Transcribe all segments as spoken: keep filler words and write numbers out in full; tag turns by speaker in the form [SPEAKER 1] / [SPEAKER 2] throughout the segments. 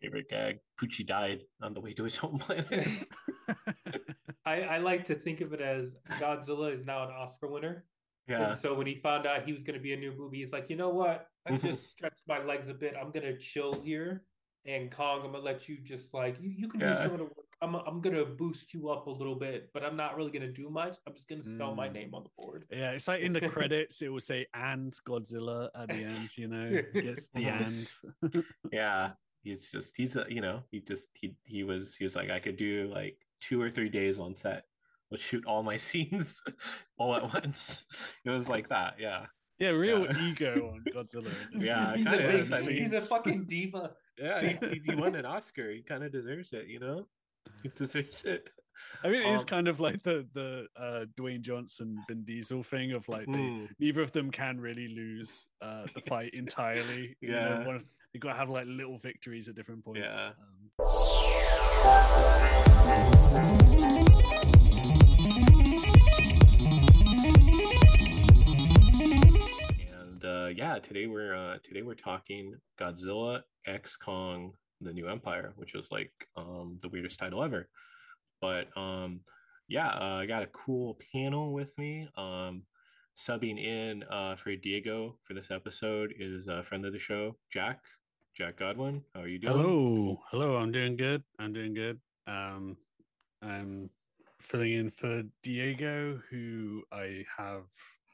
[SPEAKER 1] favorite gag. Poochie died on the way to his home planet.
[SPEAKER 2] I, I like to think of it as Godzilla is now an Oscar winner. And
[SPEAKER 1] Yeah.
[SPEAKER 2] so when he found out he was going to be a new movie, he's like, you know what? I've
[SPEAKER 1] Mhm.
[SPEAKER 2] just stretched my legs a bit. I'm going to chill here. And Kong, I'm going to let you just like, you, you can do
[SPEAKER 1] Yeah.
[SPEAKER 2] some of the work. I'm, I'm going to boost you up a little bit, but I'm not really going to do much. I'm just going to sell my
[SPEAKER 3] Mm.
[SPEAKER 2] name on the board.
[SPEAKER 3] Yeah, it's like in the credits, it will say "and Godzilla" at the end. You know, gets the
[SPEAKER 1] Mhm.
[SPEAKER 3] "and."
[SPEAKER 1] Yeah. He's just he's a you know, he just he he was he was like I could do like two or three days on set. Let's shoot all my scenes all at once. It was like that, yeah.
[SPEAKER 3] Yeah, real
[SPEAKER 1] Yeah.
[SPEAKER 3] ego on Godzilla in this
[SPEAKER 1] Yeah,
[SPEAKER 3] movie.
[SPEAKER 1] it
[SPEAKER 2] He's a
[SPEAKER 1] kind of
[SPEAKER 3] Behind
[SPEAKER 1] is.
[SPEAKER 3] the
[SPEAKER 2] big,
[SPEAKER 1] I
[SPEAKER 2] he's
[SPEAKER 1] mean,
[SPEAKER 2] a
[SPEAKER 3] scenes.
[SPEAKER 2] fucking diva.
[SPEAKER 1] yeah, he, he, he won an Oscar. He kind of deserves it, you know? He deserves it.
[SPEAKER 3] I mean, it is
[SPEAKER 1] Um,
[SPEAKER 3] kind of like the the uh, Dwayne Johnson Vin Diesel thing of like they
[SPEAKER 1] mm,
[SPEAKER 3] neither of them can really lose uh, the fight entirely. You know,
[SPEAKER 1] yeah,
[SPEAKER 3] one of they got to have like little victories at different points.
[SPEAKER 1] yeah.
[SPEAKER 3] Um,
[SPEAKER 1] And uh, yeah, today we're uh, today we're talking Godzilla X Kong: The New Empire, which was like um, the weirdest title ever. But um, yeah, uh, I got a cool panel with me. Um, subbing in uh, for Diego for this episode is a friend of the show, Jack. Jack Godwin. How are you doing?
[SPEAKER 3] hello, hello. I'm doing good. I'm doing good. Um, I'm filling in for Diego, who I have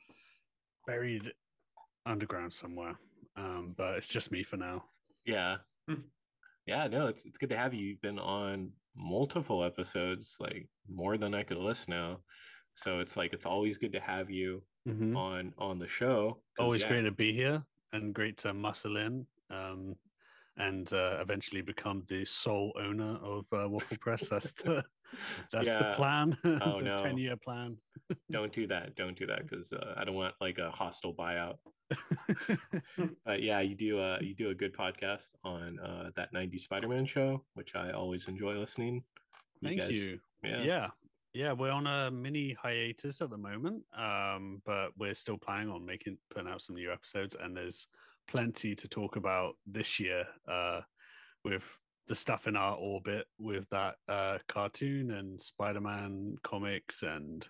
[SPEAKER 3] buried underground somewhere. Um, but it's just me for now.
[SPEAKER 1] Yeah, yeah. No, it's it's good to have you. You've been on multiple episodes, like more than I could list now. So it's like it's always good to have you
[SPEAKER 3] Mm-hmm.
[SPEAKER 1] on on the show because
[SPEAKER 3] Always
[SPEAKER 1] yeah,
[SPEAKER 3] great to be here and great to muscle in um, and uh, eventually become the sole owner of uh, Waffle Press. That's the that's the
[SPEAKER 1] yeah.
[SPEAKER 3] plan,
[SPEAKER 1] Oh
[SPEAKER 3] the ten
[SPEAKER 1] no,
[SPEAKER 3] year plan.
[SPEAKER 1] don't do that. Don't do that because uh, I don't want like a hostile buyout. But yeah, you do uh you do a good podcast on uh that nineties Spider-Man show, which I always enjoy listening. You
[SPEAKER 3] Thank
[SPEAKER 1] guys,
[SPEAKER 3] you.
[SPEAKER 1] yeah,
[SPEAKER 3] Yeah. Yeah, we're on a mini hiatus at the moment, um, but we're still planning on making putting out some new episodes, and there's plenty to talk about this year uh, with the stuff in our orbit with that uh, cartoon and Spider-Man comics and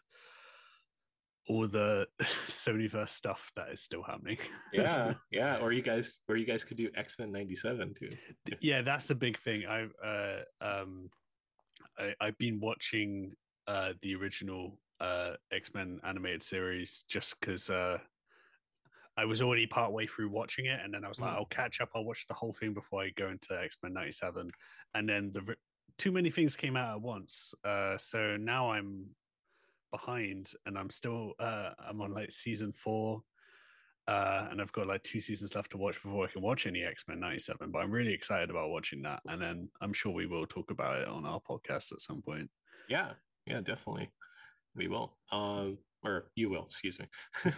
[SPEAKER 3] all the Sonyverse stuff that is still happening.
[SPEAKER 1] yeah, yeah. Or you guys, or you guys could do X-Men ninety-seven too.
[SPEAKER 3] Yeah, that's a big thing. I uh, um, I, I've been watching uh, the original uh, X Men animated series just because uh, I was already part way through watching it, and then I was like,
[SPEAKER 1] Mm.
[SPEAKER 3] I'll catch up. I'll watch the whole thing before I go into X Men ninety-seven, and then the too many things came out at once, uh, so now I'm behind, and I'm still uh, I'm on like season four. Uh, and I've got like two seasons left to watch before I can watch any X Men ninety-seven. But I'm really excited about watching that, and then I'm sure we will talk about it on our podcast at some point.
[SPEAKER 1] Yeah, yeah, definitely. We will. Um, or you will, excuse me.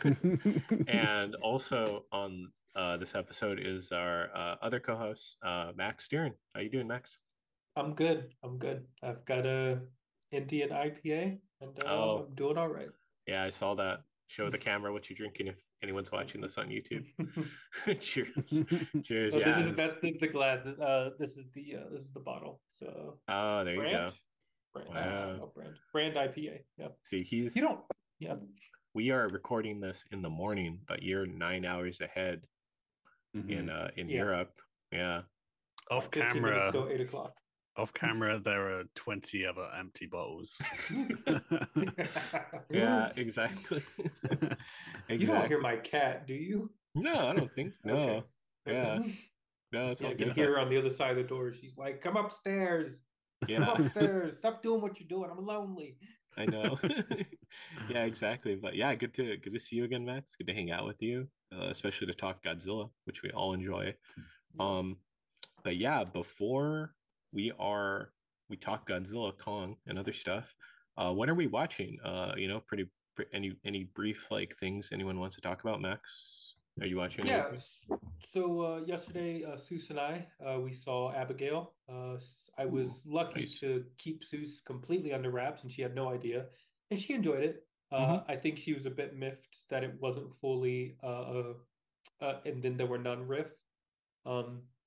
[SPEAKER 1] And also on uh, this episode is our uh, other co-host, uh, Max Deering. How you doing, Max?
[SPEAKER 2] I'm good. I'm good. I've got a Indian I P A and uh,
[SPEAKER 1] Oh,
[SPEAKER 2] I'm doing all right.
[SPEAKER 1] yeah, I saw that. Show the camera what you're drinking if anyone's watching this on YouTube. Cheers. Cheers.
[SPEAKER 2] So this
[SPEAKER 1] Yeah.
[SPEAKER 2] is
[SPEAKER 1] This...
[SPEAKER 2] that's the, the glass. This, uh, this is the uh, this is the bottle. So
[SPEAKER 1] Oh, there you
[SPEAKER 2] brand,
[SPEAKER 1] go.
[SPEAKER 2] brand, uh,
[SPEAKER 1] Wow.
[SPEAKER 2] no brand, brand I P A. Yeah.
[SPEAKER 1] See,
[SPEAKER 2] You
[SPEAKER 1] he's
[SPEAKER 2] don't. Yeah.
[SPEAKER 1] we are recording this in the morning, but you're nine hours ahead in
[SPEAKER 3] Mhm.
[SPEAKER 1] uh in
[SPEAKER 2] Yeah.
[SPEAKER 1] Europe. Yeah.
[SPEAKER 3] Off
[SPEAKER 2] Fifteen minutes
[SPEAKER 3] camera,
[SPEAKER 2] till eight o'clock.
[SPEAKER 3] off camera, there are twenty other empty bottles.
[SPEAKER 1] Yeah, exactly.
[SPEAKER 2] You don't hear
[SPEAKER 1] Exactly.
[SPEAKER 2] my cat, do you?
[SPEAKER 1] No, I don't think
[SPEAKER 2] Okay.
[SPEAKER 1] no. Yeah.
[SPEAKER 2] Okay.
[SPEAKER 1] No, it's
[SPEAKER 2] Yeah,
[SPEAKER 1] all
[SPEAKER 2] I can
[SPEAKER 1] good.
[SPEAKER 2] hear her on the other side of the door. She's like, "Come upstairs. Come
[SPEAKER 1] Yeah,
[SPEAKER 2] upstairs. Stop doing what you're doing. I'm lonely."
[SPEAKER 1] I know. Yeah, exactly. But yeah, good to good to see you again, Max. Good to hang out with you, uh, especially to talk Godzilla, which we all enjoy.
[SPEAKER 2] Yeah.
[SPEAKER 1] Um, but yeah, before we are we talk Godzilla, Kong, and other stuff. Uh, what are we watching? Uh, you know, pretty, pretty any any brief like things anyone wants to talk about, Max? Are you watching
[SPEAKER 2] Yeah.
[SPEAKER 1] anything?
[SPEAKER 2] So uh, yesterday, uh, Seuss and I, uh, we saw Abigail. Uh, I
[SPEAKER 1] Ooh,
[SPEAKER 2] was lucky
[SPEAKER 1] nice.
[SPEAKER 2] to keep Seuss completely under wraps, and she had no idea, and she enjoyed it. Uh,
[SPEAKER 1] Mm-hmm.
[SPEAKER 2] I think she was a bit miffed that it wasn't fully, uh, uh, uh, and then there were none riff. Um,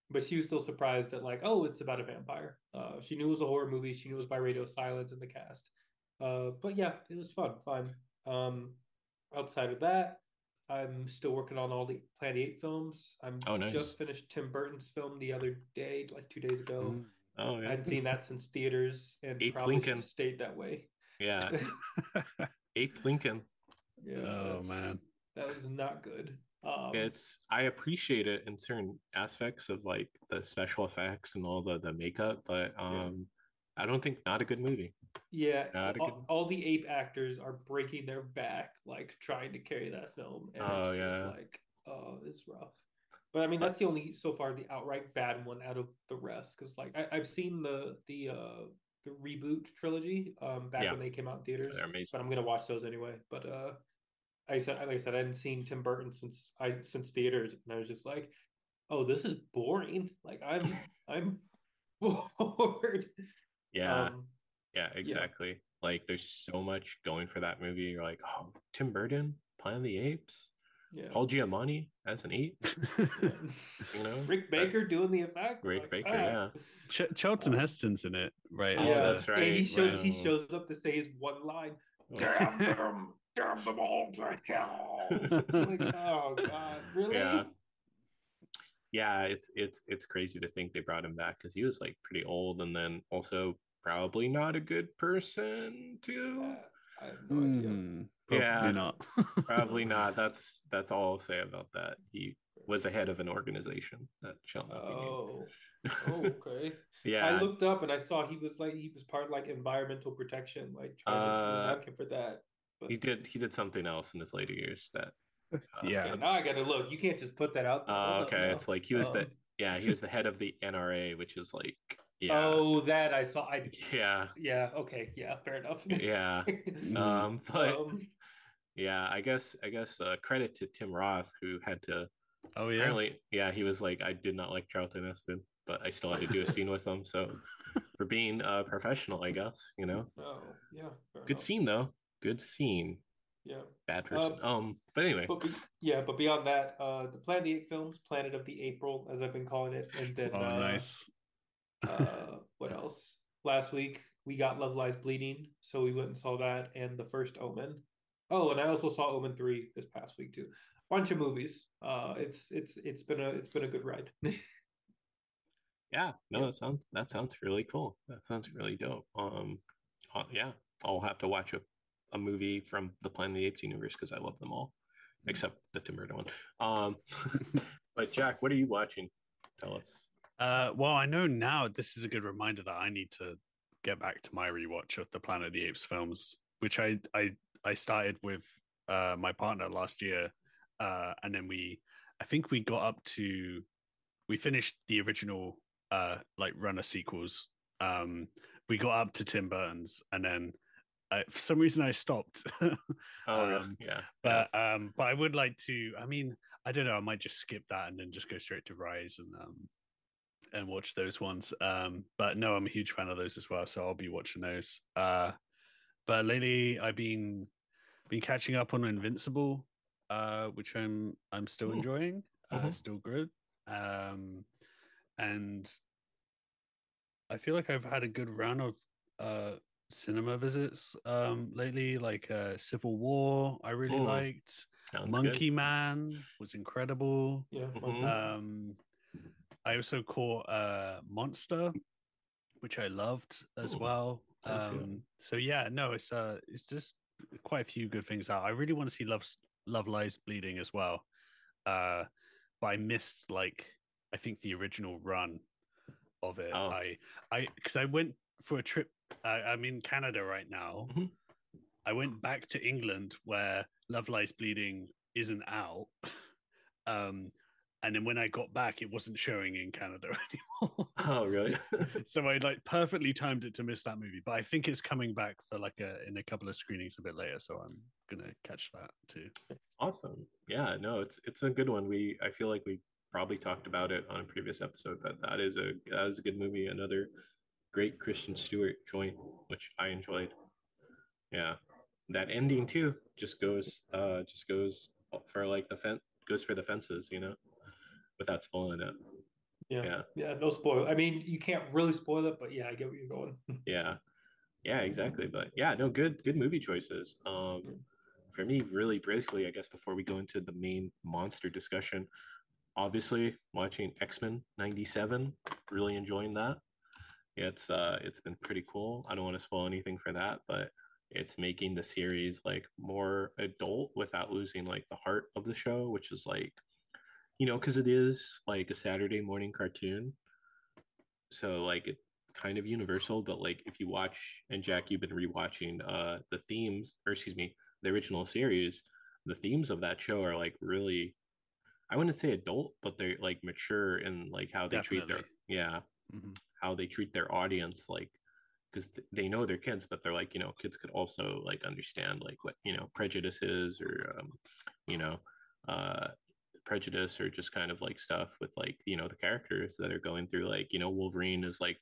[SPEAKER 2] but she was still surprised that like, oh, it's about a vampire. Uh, she knew it was a horror movie. She knew it was by Radio Silence in the cast. Uh, but yeah, it was fun, fun. Um, outside of that, I'm still working on all the Planet Eight films. I'm
[SPEAKER 1] Oh, nice.
[SPEAKER 2] just finished Tim Burton's film the other day, like two days ago.
[SPEAKER 3] Mm.
[SPEAKER 1] Oh,
[SPEAKER 2] I
[SPEAKER 1] yeah.
[SPEAKER 2] hadn't seen that since theaters, and
[SPEAKER 1] Ape
[SPEAKER 2] probably should
[SPEAKER 1] Lincoln.
[SPEAKER 2] have stayed that way.
[SPEAKER 1] Yeah. Ape Lincoln.
[SPEAKER 2] Yeah,
[SPEAKER 3] Oh,
[SPEAKER 2] that's-
[SPEAKER 3] man.
[SPEAKER 2] that was not good. Um,
[SPEAKER 1] It's I appreciate it in certain aspects of like the special effects and all the the makeup, but um, I don't think not a good movie.
[SPEAKER 2] yeah,
[SPEAKER 1] Not a
[SPEAKER 2] all,
[SPEAKER 1] good-
[SPEAKER 2] all the ape actors are breaking their back, like trying to carry that film, and
[SPEAKER 1] Oh,
[SPEAKER 2] it's just
[SPEAKER 1] yeah.
[SPEAKER 2] like, oh, it's rough. But I mean, that's the only so far the outright bad one out of the rest. Because like I, I've seen the the uh the reboot trilogy um back
[SPEAKER 1] Yeah.
[SPEAKER 2] when they came out in theaters,
[SPEAKER 1] They're amazing.
[SPEAKER 2] but I'm gonna watch those anyway. But uh, I said like I said I hadn't seen Tim Burton since I since theaters, and I was just like, oh, this is boring. Like I'm I'm bored.
[SPEAKER 1] Yeah,
[SPEAKER 2] Um,
[SPEAKER 1] yeah, exactly. Like there's so much going for that movie. You're like, oh, Tim Burton, Planet of the Apes,
[SPEAKER 2] yeah.
[SPEAKER 1] Paul Giamatti as an ape,
[SPEAKER 2] Yeah.
[SPEAKER 1] you know,
[SPEAKER 2] Rick Baker doing the effects.
[SPEAKER 1] Rick
[SPEAKER 2] like,
[SPEAKER 1] Baker,
[SPEAKER 2] ah.
[SPEAKER 1] yeah.
[SPEAKER 3] Ch- Charlton
[SPEAKER 2] Um,
[SPEAKER 3] Heston's in it, right?
[SPEAKER 1] Oh,
[SPEAKER 3] It's,
[SPEAKER 2] Yeah,
[SPEAKER 3] uh,
[SPEAKER 1] that's
[SPEAKER 2] And he
[SPEAKER 1] right,
[SPEAKER 2] shows he
[SPEAKER 1] wow.
[SPEAKER 2] shows up to say his one line.
[SPEAKER 1] Oh.
[SPEAKER 2] Damn them, damn them all to hell. Like, oh god, really?
[SPEAKER 1] Yeah. Yeah, it's it's it's crazy to think they brought him back because he was like pretty old, and then also probably not a good person too.
[SPEAKER 2] Uh, I have no idea.
[SPEAKER 3] Hmm, probably
[SPEAKER 1] Yeah.
[SPEAKER 3] not.
[SPEAKER 1] Probably not. That's that's all I'll say about that. He was the head of an organization that shall not be named.
[SPEAKER 2] Oh, oh, okay.
[SPEAKER 1] Yeah,
[SPEAKER 2] I looked up and I saw he was like he was part of like environmental protection, like trying to be an
[SPEAKER 1] Uh,
[SPEAKER 2] advocate for that. But
[SPEAKER 1] he did he did something else in his later years that uh,
[SPEAKER 3] Yeah.
[SPEAKER 2] okay, now I gotta look. You can't just put that out there.
[SPEAKER 1] Oh,
[SPEAKER 2] Hold up
[SPEAKER 1] okay.
[SPEAKER 2] now.
[SPEAKER 1] It's like he was the
[SPEAKER 2] Um,
[SPEAKER 1] yeah, he was the head of the N R A, which is like yeah.
[SPEAKER 2] Oh, that I saw. I
[SPEAKER 1] Yeah.
[SPEAKER 2] yeah. Okay. Yeah. Fair enough.
[SPEAKER 1] Yeah.
[SPEAKER 3] Mm.
[SPEAKER 1] Um but
[SPEAKER 2] Um,
[SPEAKER 1] yeah, I guess I guess uh, credit to Tim Roth who had to
[SPEAKER 3] Oh yeah.
[SPEAKER 1] apparently yeah, he was like I did not like Charlton Heston, but I still had to do a scene with him. So for being a professional, I guess, you know.
[SPEAKER 2] oh, yeah. Fair
[SPEAKER 1] Good
[SPEAKER 2] enough.
[SPEAKER 1] scene though. Good scene.
[SPEAKER 2] Yeah.
[SPEAKER 1] Bad person.
[SPEAKER 2] Uh,
[SPEAKER 1] um, but anyway.
[SPEAKER 2] But be, yeah, but beyond that, uh, the Planet of the Apes films, Planet of the April, as I've been calling it, and then
[SPEAKER 3] Oh,
[SPEAKER 2] uh,
[SPEAKER 3] nice.
[SPEAKER 2] uh, what else? Last week we got Love Lies Bleeding, so we went and saw that, and the first Omen. Oh, and I also saw Omen three this past week too. Bunch of movies. Uh, it's it's it's been a it's been a good ride.
[SPEAKER 1] Yeah, no,
[SPEAKER 2] Yeah.
[SPEAKER 1] that sounds that sounds really cool. That sounds really dope. Um, uh, yeah, I'll have to watch a, a movie from the Planet of the Apes universe because I love them all, except the Tim Burton one. Um, but Jack, what are you watching? Tell us.
[SPEAKER 3] Uh, well, I know now this is a good reminder that I need to get back to my rewatch of the Planet of the Apes films, which I I I started with uh my partner last year, uh, and then we I think we got up to we finished the original uh like runner sequels. Um, we got up to Tim Burton's, and then I, for some reason I stopped.
[SPEAKER 1] Oh, really?
[SPEAKER 3] Um,
[SPEAKER 1] Yeah,
[SPEAKER 3] but um, but I would like to. I mean, I don't know. I might just skip that and then just go straight to Rise and um and watch those ones. Um, but no, I'm a huge fan of those as well, so I'll be watching those. Uh, but lately I've been been catching up on Invincible, uh, which I'm I'm still
[SPEAKER 1] Ooh.
[SPEAKER 3] enjoying. Uh,
[SPEAKER 1] Mhm.
[SPEAKER 3] Still good. Um, and I feel like I've had a good run of uh cinema visits um lately, like uh Civil War I really
[SPEAKER 1] Mm.
[SPEAKER 3] liked.
[SPEAKER 1] sounds
[SPEAKER 3] Monkey
[SPEAKER 1] good.
[SPEAKER 3] Man was incredible.
[SPEAKER 2] yeah.
[SPEAKER 1] Mhm.
[SPEAKER 3] Um, I also caught uh, Monster, which I loved as
[SPEAKER 1] Ooh,
[SPEAKER 3] well.
[SPEAKER 1] sounds good.
[SPEAKER 3] Um, so yeah, no, it's uh, it's just quite a few good things out. I really want to see Love Love Lies Bleeding as well. Uh, but I missed like I think the original run of it.
[SPEAKER 1] Oh.
[SPEAKER 3] I I because I went for a trip. I, I'm in Canada right now.
[SPEAKER 1] Mhm.
[SPEAKER 3] I went back to England where Love Lies Bleeding isn't out. Um, and then when I got back, it wasn't showing in Canada anymore.
[SPEAKER 1] Oh, really?
[SPEAKER 3] So I like perfectly timed it to miss that movie. But I think it's coming back for like a in a couple of screenings a bit later. So I'm gonna catch that too.
[SPEAKER 1] Awesome. Yeah, no, it's it's a good one. We I feel like we probably talked about it on a previous episode, but that is a that is a good movie. Another great Kristen Stewart joint, which I enjoyed. Yeah, that ending too just goes uh just goes for like the fence goes for the fences, you know, without spoiling it.
[SPEAKER 2] Yeah.
[SPEAKER 1] Yeah.
[SPEAKER 2] Yeah. No spoil. I mean, you can't really spoil it, but yeah, I get where you're going.
[SPEAKER 1] Yeah. Yeah, exactly. But yeah, no, good good movie choices. Um for me, really briefly, I guess before we go into the main monster discussion, obviously watching X-Men ninety-seven, really enjoying that. It's uh it's been pretty cool. I don't want to spoil anything for that, but it's making the series like more adult without losing like the heart of the show, which is like, you know, because it is like a Saturday morning cartoon. So like it kind of universal, but like if you watch, and Jack, you've been rewatching uh the themes, or excuse me, the original series, the themes of that show are like really, I wouldn't say adult, but they're like mature in like how they treat their,
[SPEAKER 3] Definitely.
[SPEAKER 1] yeah,
[SPEAKER 3] Hmm.
[SPEAKER 1] how they treat their audience, like because th- they know they're kids, but they're like, you know, kids could also like understand like what, you know, prejudice is, or um, you know, uh prejudice, or just kind of like stuff with like, you know, the characters that are going through, like, you know, Wolverine is like,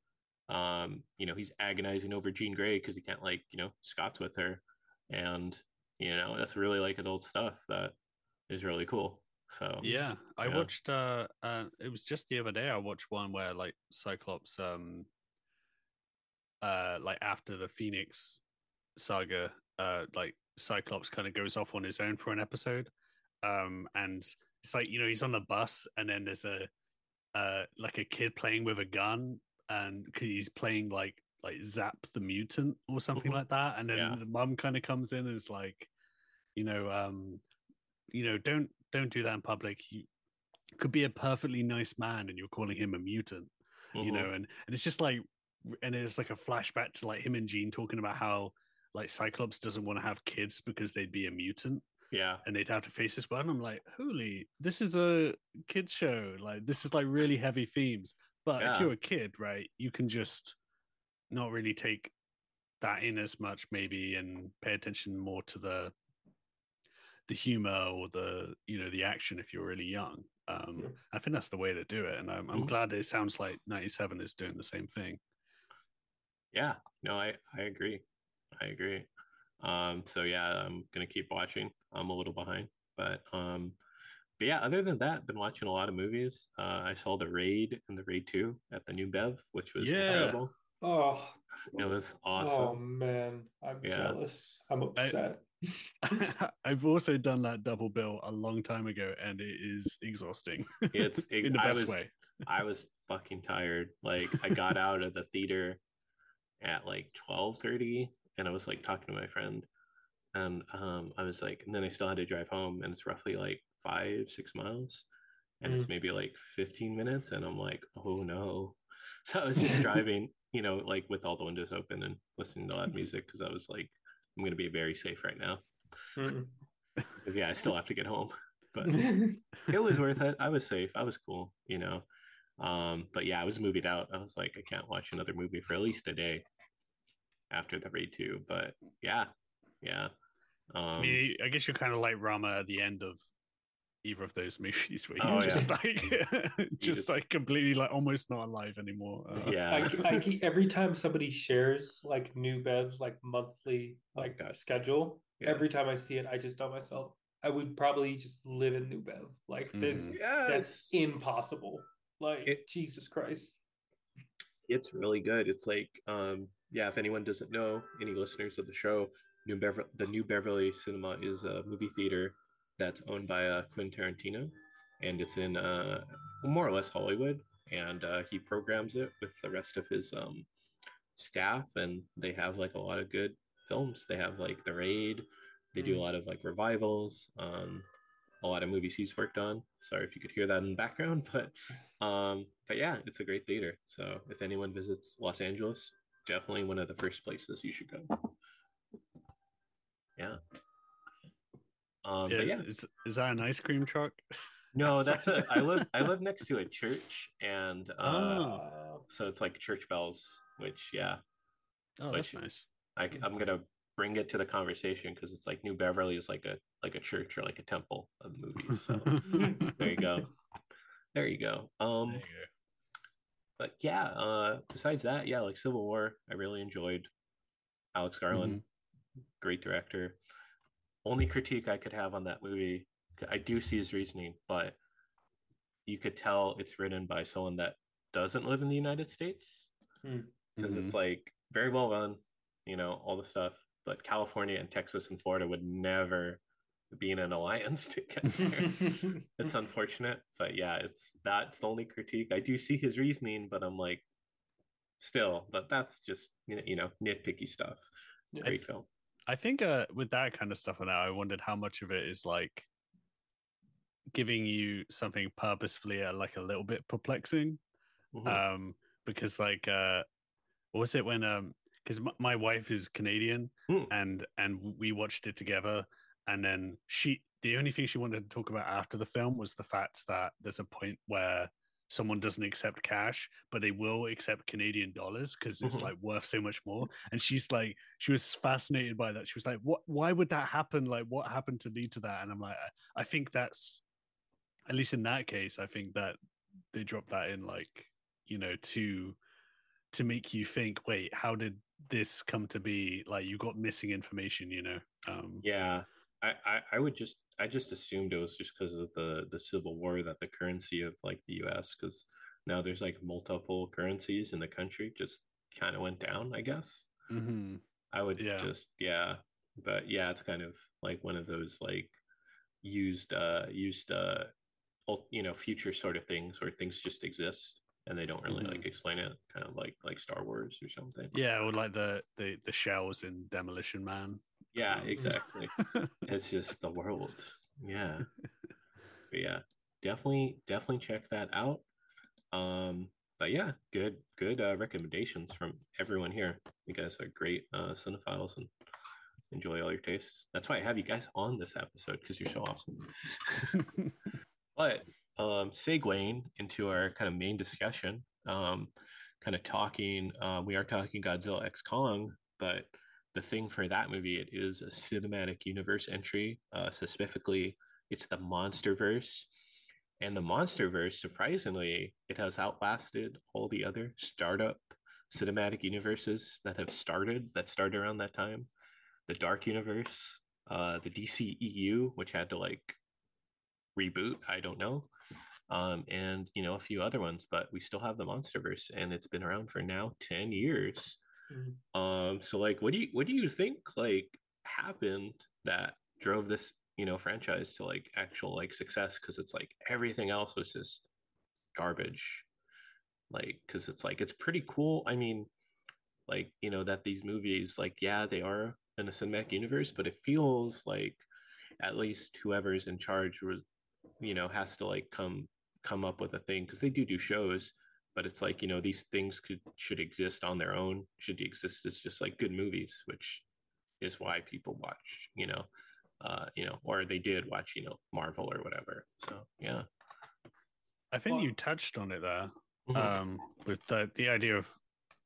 [SPEAKER 1] um you know, he's agonizing over Jean Grey because he can't, like, you know, Scott's with her, and you know, that's really like adult stuff that is really cool. So
[SPEAKER 3] Yeah, I
[SPEAKER 1] yeah.
[SPEAKER 3] watched. Uh, uh, it was just the other day. I watched one where like Cyclops, um, uh, like after the Phoenix saga, uh, like Cyclops kind of goes off on his own for an episode, um, and it's like, you know, he's on the bus, and then there's a uh like a kid playing with a gun, and 'cause he's playing like like Zap the Mutant or something
[SPEAKER 1] Mhm.
[SPEAKER 3] like that, and then
[SPEAKER 1] Yeah.
[SPEAKER 3] the mum kind of comes in and is like, you know, um, you know, don't don't do that in public. You could be a perfectly nice man, and you're calling him a mutant, you
[SPEAKER 1] Hmm.
[SPEAKER 3] know, and and it's just like, and it's like a flashback to like him and Jean talking about how like Cyclops doesn't want to have kids because they'd be a mutant
[SPEAKER 1] Yeah.
[SPEAKER 3] and they'd have to face this one. I'm like, holy, this is a kid show. Like, this is like really heavy themes. But if
[SPEAKER 1] Yeah.
[SPEAKER 3] you're a kid, right, you can just not really take that in as much, maybe, and pay attention more to the the humor or the, you know, the action if you're really young. Um,
[SPEAKER 2] Yeah.
[SPEAKER 3] I think that's the way to do it, and I'm I'm
[SPEAKER 1] Mhm.
[SPEAKER 3] glad it sounds like ninety-seven is doing the same thing.
[SPEAKER 1] Yeah. No, I I agree. I agree. Um, so yeah, I'm gonna keep watching. I'm a little behind, but um, but yeah. Other than that, been watching a lot of movies. Uh, I saw The Raid and The Raid Two at the New Bev, which was
[SPEAKER 3] Yeah,
[SPEAKER 1] incredible.
[SPEAKER 2] Oh,
[SPEAKER 1] It was
[SPEAKER 2] oh
[SPEAKER 1] awesome.
[SPEAKER 2] man, I'm
[SPEAKER 1] Yeah.
[SPEAKER 2] jealous. I'm
[SPEAKER 3] I
[SPEAKER 2] upset.
[SPEAKER 3] I've also done that double bill a long time ago, and it is exhausting
[SPEAKER 1] It's ex-
[SPEAKER 3] in the
[SPEAKER 1] I
[SPEAKER 3] best
[SPEAKER 1] was
[SPEAKER 3] way.
[SPEAKER 1] I was fucking tired. Like I got out of the theater at like twelve thirty, and I was like talking to my friend, and um I was like, and then I still had to drive home, and it's roughly like five six miles, and it's
[SPEAKER 2] Mm.
[SPEAKER 1] maybe like fifteen minutes, and I'm like, oh no. So I was just driving, you know, like with all the windows open and listening to loud music, because I was like, I'm gonna be very safe right now,
[SPEAKER 2] Mm.
[SPEAKER 1] because yeah, I still have to get home. But it was worth it. I was safe. I was cool, you know. Um, but yeah, I was moved out. I was like, I can't watch another movie for at least a day after the Raid two. But yeah, yeah.
[SPEAKER 3] I
[SPEAKER 1] Um,
[SPEAKER 3] mean, I guess you're kind of like Rama at the end of either of those movies, where you're
[SPEAKER 1] oh yeah,
[SPEAKER 3] just like,
[SPEAKER 1] you
[SPEAKER 3] just
[SPEAKER 1] just
[SPEAKER 3] like completely like almost not alive anymore. Uh,
[SPEAKER 2] I,
[SPEAKER 1] yeah.
[SPEAKER 2] I keep every time somebody shares like New Bev's like monthly
[SPEAKER 1] Oh
[SPEAKER 2] like
[SPEAKER 1] god,
[SPEAKER 2] schedule,
[SPEAKER 1] yeah.
[SPEAKER 2] every time I see it, I just tell myself I would probably just live in New Bev. Like this,
[SPEAKER 3] mhm.
[SPEAKER 1] Yeah,
[SPEAKER 2] that's
[SPEAKER 1] it's
[SPEAKER 2] impossible. Like
[SPEAKER 1] it,
[SPEAKER 2] Jesus Christ.
[SPEAKER 1] it's really good. It's like, um, yeah. If anyone doesn't know, any listeners of the show, New Beverly, the New Beverly Cinema is a movie theater that's owned by uh, Quentin Tarantino, and it's in uh, more or less Hollywood. And uh, he programs it with the rest of his um, staff, and they have like a lot of good films. They have like The Raid. They do a
[SPEAKER 2] Mm.
[SPEAKER 1] lot of like revivals. Um, a lot of movies he's worked on. Sorry if you could hear that in the background, but um, but yeah, it's a great theater. So if anyone visits Los Angeles, definitely one of the first places you should go. Yeah. Um,
[SPEAKER 3] Yeah,
[SPEAKER 1] but yeah,
[SPEAKER 3] is is that an ice cream truck
[SPEAKER 1] no, that's a.
[SPEAKER 3] outside?
[SPEAKER 1] I live. I live next to a church, and uh,
[SPEAKER 3] Oh,
[SPEAKER 2] Uh,
[SPEAKER 1] so it's like church bells. Which yeah,
[SPEAKER 3] oh, that's
[SPEAKER 1] which
[SPEAKER 3] nice.
[SPEAKER 1] I, I'm gonna bring it to the conversation because it's like New Beverly is like a like a church or like a temple of movies. So there you go. There you go.
[SPEAKER 3] There
[SPEAKER 1] Um,
[SPEAKER 3] you
[SPEAKER 1] but yeah, uh, besides that, yeah, like Civil War, I really enjoyed. Alex
[SPEAKER 3] go.
[SPEAKER 1] Garland,
[SPEAKER 3] Hmm.
[SPEAKER 1] great director. Only critique I could have on that movie, I do see his reasoning, but you could tell it's written by someone that doesn't live in the United States
[SPEAKER 2] Hmm.
[SPEAKER 1] because
[SPEAKER 3] Mhm.
[SPEAKER 1] it's like very well run, you know, all the stuff. But California and Texas and Florida would never be in an alliance together. It's unfortunate, but yeah, it's that's the only critique. I do see his reasoning, but I'm like, still, but that's just you know nitpicky stuff.
[SPEAKER 2] Yeah.
[SPEAKER 3] I
[SPEAKER 1] Great
[SPEAKER 3] th-
[SPEAKER 1] film.
[SPEAKER 3] I think uh, with that kind of stuff now, I wondered how much of it is like giving you something purposefully uh, like a little bit perplexing.
[SPEAKER 1] Mhm.
[SPEAKER 3] Um, because like uh, what was it when um, because m- my wife is Canadian
[SPEAKER 1] Hmm.
[SPEAKER 3] and and we watched it together, and then she the only thing she wanted to talk about after the film was the fact that there's a point where someone doesn't accept cash, but they will accept Canadian dollars because it's
[SPEAKER 1] Mhm.
[SPEAKER 3] like worth so much more. And she's like, she was fascinated by that. She was like, "What? Why would that happen? Like, what happened to lead to that?" And I'm like, I, I think that's at least in that case, I think that they dropped that in like you know to to make you think, wait, how did this come to be? Like, you got missing information, you know? Um,
[SPEAKER 1] Yeah, I, I I would just I just assumed it was just because of the the Civil War that the currency of like the U S because now there's like multiple currencies in the country just kind of went down, I guess.
[SPEAKER 3] mm-hmm.
[SPEAKER 1] I would
[SPEAKER 3] Yeah.
[SPEAKER 1] just yeah, but yeah, it's kind of like one of those like used uh used uh you know future sort of things where things just exist and they don't really
[SPEAKER 3] Mm-hmm.
[SPEAKER 1] like explain it, kind of like like Star Wars or something.
[SPEAKER 3] Yeah, or like the the the shells in Demolition Man.
[SPEAKER 1] Yeah,
[SPEAKER 3] Um,
[SPEAKER 1] exactly. It's just the world. Yeah. But yeah, definitely definitely check that out. Um, but yeah, good good uh, recommendations from everyone here. You guys are great uh, cinephiles and enjoy all your tastes. That's why I have you guys on this episode because you're so awesome. But um, segueing into our kind of main discussion, um, kind of talking, uh, we are talking Godzilla X Kong, but the thing for that movie, it is a cinematic universe entry. Uh, specifically, it's the MonsterVerse. And the MonsterVerse, surprisingly, it has outlasted all the other startup cinematic universes that have started, that started around that time. The Dark Universe, uh, the D C E U, which had to like reboot, I don't know, um, and you know a few other ones, but we still have the MonsterVerse, and it's been around for now ten years.
[SPEAKER 2] Mhm.
[SPEAKER 1] Um, so like, what do you what do you think like happened that drove this you know franchise to like actual like success? Because it's like everything else was just garbage. Like, because it's like it's pretty cool. I mean, like you know that these movies, like yeah, they are in a cinematic universe, but it feels like at least whoever's in charge was you know has to like come come up with a thing because they do do shows, but it's like you know these things could should exist on their own, should exist as just like good movies, which is why people watch you know uh you know or they did watch you know Marvel or whatever. So yeah.
[SPEAKER 3] I think you
[SPEAKER 2] Well,
[SPEAKER 3] touched on it there,
[SPEAKER 1] Mhm.
[SPEAKER 3] um, with the the idea of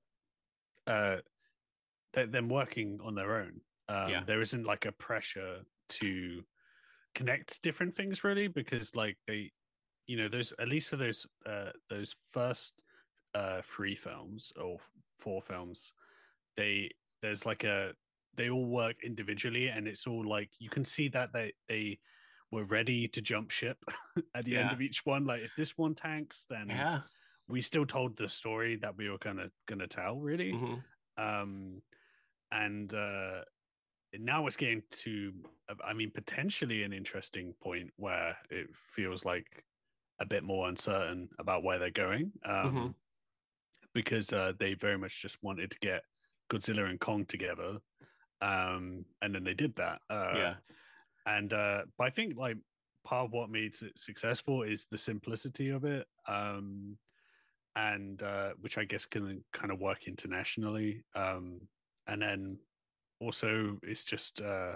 [SPEAKER 3] uh, th- them working on their own.
[SPEAKER 1] Yeah.
[SPEAKER 3] Um, there isn't like a pressure to connect different things really, because like they, you know, those at least for those uh, those first uh, three films or four films, they there's like a they all work individually, and it's all like you can see that they they were ready to jump ship at the end
[SPEAKER 1] Yeah.
[SPEAKER 3] of each one. Like if this one tanks, then
[SPEAKER 1] Yeah.
[SPEAKER 3] we still told the story that we were gonna gonna tell, really.
[SPEAKER 1] Hmm.
[SPEAKER 3] Um, and uh, now it's getting to, I mean, potentially an interesting point where it feels like a bit more uncertain about where they're going.
[SPEAKER 1] Hmm.
[SPEAKER 3] Um, because uh, they very much just wanted to get Godzilla and Kong together, um, and then they did that. Uh,
[SPEAKER 1] Yeah.
[SPEAKER 3] and uh, but I think like part of what made it successful is the simplicity of it, um, and uh, which I guess can kind of work internationally. Um, and then also it's just uh,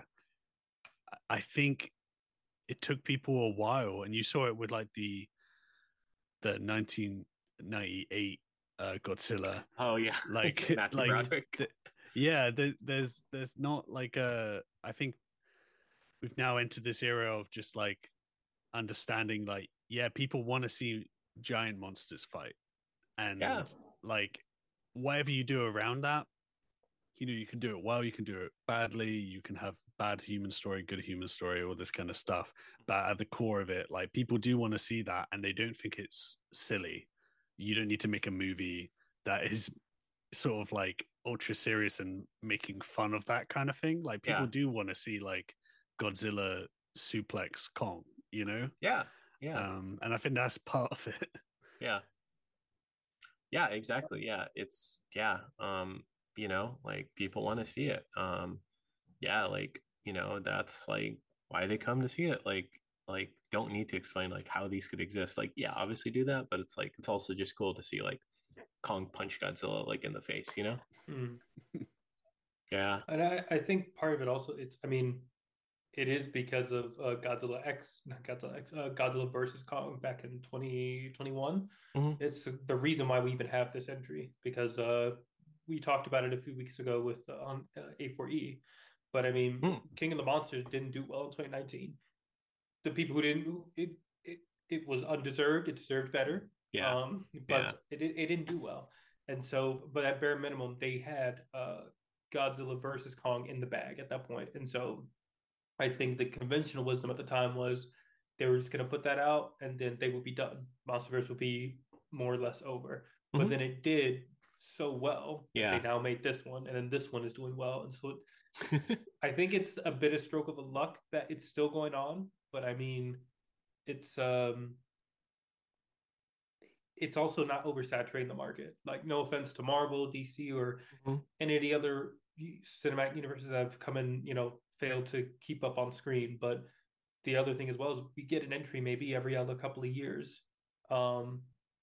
[SPEAKER 3] I think it took people a while, and you saw it with like the the nineteen ninety-eight uh, Godzilla,
[SPEAKER 1] Oh yeah.
[SPEAKER 3] like
[SPEAKER 1] Matthew
[SPEAKER 3] like
[SPEAKER 2] Mhm.
[SPEAKER 1] Broderick.
[SPEAKER 3] the, yeah, the, there's there's not like a I think we've now entered this era of just like understanding like yeah, people want to see giant monsters fight,
[SPEAKER 1] Yeah.
[SPEAKER 3] and like whatever you do around that you know, you can do it well, you can do it badly, you can have bad human story, good human story, all this kind of stuff. But at the core of it, like people do want to see that and they don't think it's silly. You don't need to make a movie that is sort of like ultra serious and making fun of that kind of thing. Like people
[SPEAKER 1] Yeah.
[SPEAKER 3] do want to see like Godzilla suplex Kong, you know?
[SPEAKER 1] Yeah. Yeah.
[SPEAKER 3] Um, and I think that's part of it.
[SPEAKER 1] Yeah. Yeah, exactly. Yeah. It's yeah. Um, you know, like people want to see it. Um, yeah, like, you know, that's like why they come to see it. Like, like don't need to explain like how these could exist. Like, yeah, obviously do that, but it's like it's also just cool to see like Kong punch Godzilla like in the face, you know?
[SPEAKER 2] Mm.
[SPEAKER 1] Yeah.
[SPEAKER 2] And I, I think part of it also, it's, I mean, it is because of uh, Godzilla X, not Godzilla X, uh, Godzilla versus Kong back in twenty twenty-one.
[SPEAKER 1] Mhm.
[SPEAKER 2] It's the reason why we even have this entry because uh, we talked about it a few weeks ago with uh, on uh, A four E. But I mean,
[SPEAKER 1] Mm.
[SPEAKER 2] King of the Monsters didn't do well in twenty nineteen. The people who didn't, it it it was undeserved. It deserved better.
[SPEAKER 1] Yeah.
[SPEAKER 2] Um, but yeah. it it didn't do well. And so, but at bare minimum, they had uh, Godzilla versus Kong in the bag at that point. And so, I think the conventional wisdom at the time was they were just going to put that out and then they would be done. Monsterverse would be more or less over. Mm-hmm. But then it did so well.
[SPEAKER 1] Yeah.
[SPEAKER 2] They now made this one, and then this one is doing well. And so I think it's a bit of stroke of luck that it's still going on. But I mean, it's um, it's also not oversaturating the market. Like, no offense to Marvel, D C, or mm-hmm. any of the other cinematic universes that have come in, you know, failed to keep up on screen. But the other thing as well is we get an entry maybe every other couple of years. Um,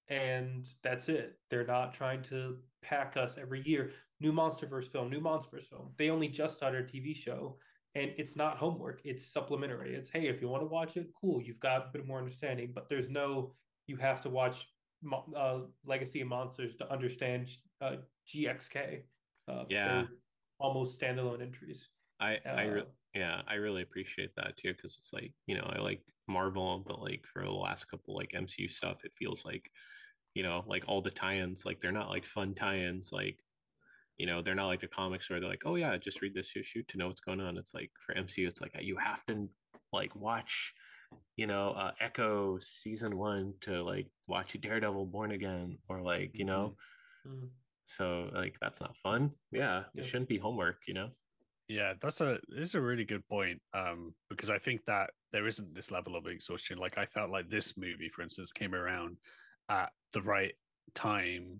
[SPEAKER 2] and that's it. They're not trying to pack us every year. New Monsterverse film, new Monsterverse film. They only just started a T V show, and it's not homework. It's supplementary. It's, hey, if you want to watch it, cool. You've got a bit more understanding, but there's no, you have to watch uh, Legacy of Monsters to understand uh, G X K. Uh,
[SPEAKER 1] yeah.
[SPEAKER 2] Almost standalone entries.
[SPEAKER 1] I,
[SPEAKER 2] uh,
[SPEAKER 1] I, re- yeah, I really appreciate that too. Cause it's like, you know, I like Marvel, but like for the last couple like M C U stuff, it feels like, you know, like all the tie-ins, like they're not like fun tie-ins. Like, you know, they're not like the comics where they're like, oh yeah, just read this issue to know what's going on. It's like for M C U, it's like you have to like watch, you know, uh, Echo season one to like watch Daredevil Born Again, or like, you know,
[SPEAKER 2] mm-hmm.
[SPEAKER 1] so like that's not fun. Yeah, it yeah. shouldn't be homework, you know.
[SPEAKER 3] Yeah, that's a this is a really good point. Um, because I think that there isn't this level of exhaustion. Like I felt like this movie, for instance, came around at the right time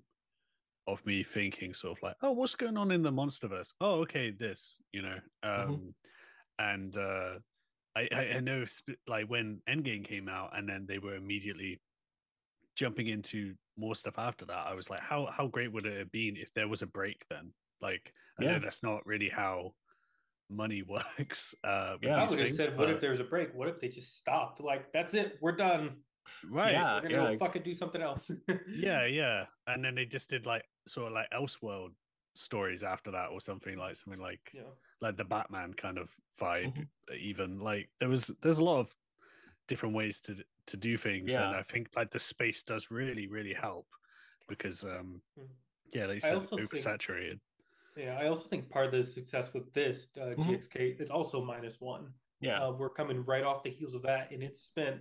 [SPEAKER 3] of me thinking sort of like, oh, what's going on in the Monsterverse? Oh, okay, this, you know. Um mm-hmm. and uh I, I know like when Endgame came out and then they were immediately jumping into more stuff after that, I was like, how how great would it have been if there was a break then? Like, I yeah. know that's not really how money works. Uh,
[SPEAKER 2] yeah, I would have said, but... what if there was a break? What if they just stopped? Like, that's it, we're done.
[SPEAKER 3] Right.
[SPEAKER 2] Yeah, we're gonna
[SPEAKER 1] yeah,
[SPEAKER 2] go fucking do something else.
[SPEAKER 3] yeah, yeah. And then they just did like sort of like Elseworld stories after that, or something like something like
[SPEAKER 2] yeah.
[SPEAKER 3] like the Batman kind of vibe. Mm-hmm. Even like there was there's a lot of different ways to to do things,
[SPEAKER 1] yeah.
[SPEAKER 3] and I think like the space does really really help because um yeah, they said oversaturated.
[SPEAKER 2] Think, yeah, I also think part of the success with this uh, mm-hmm. G X K is also minus one.
[SPEAKER 1] Yeah,
[SPEAKER 2] uh, we're coming right off the heels of that, and it's spent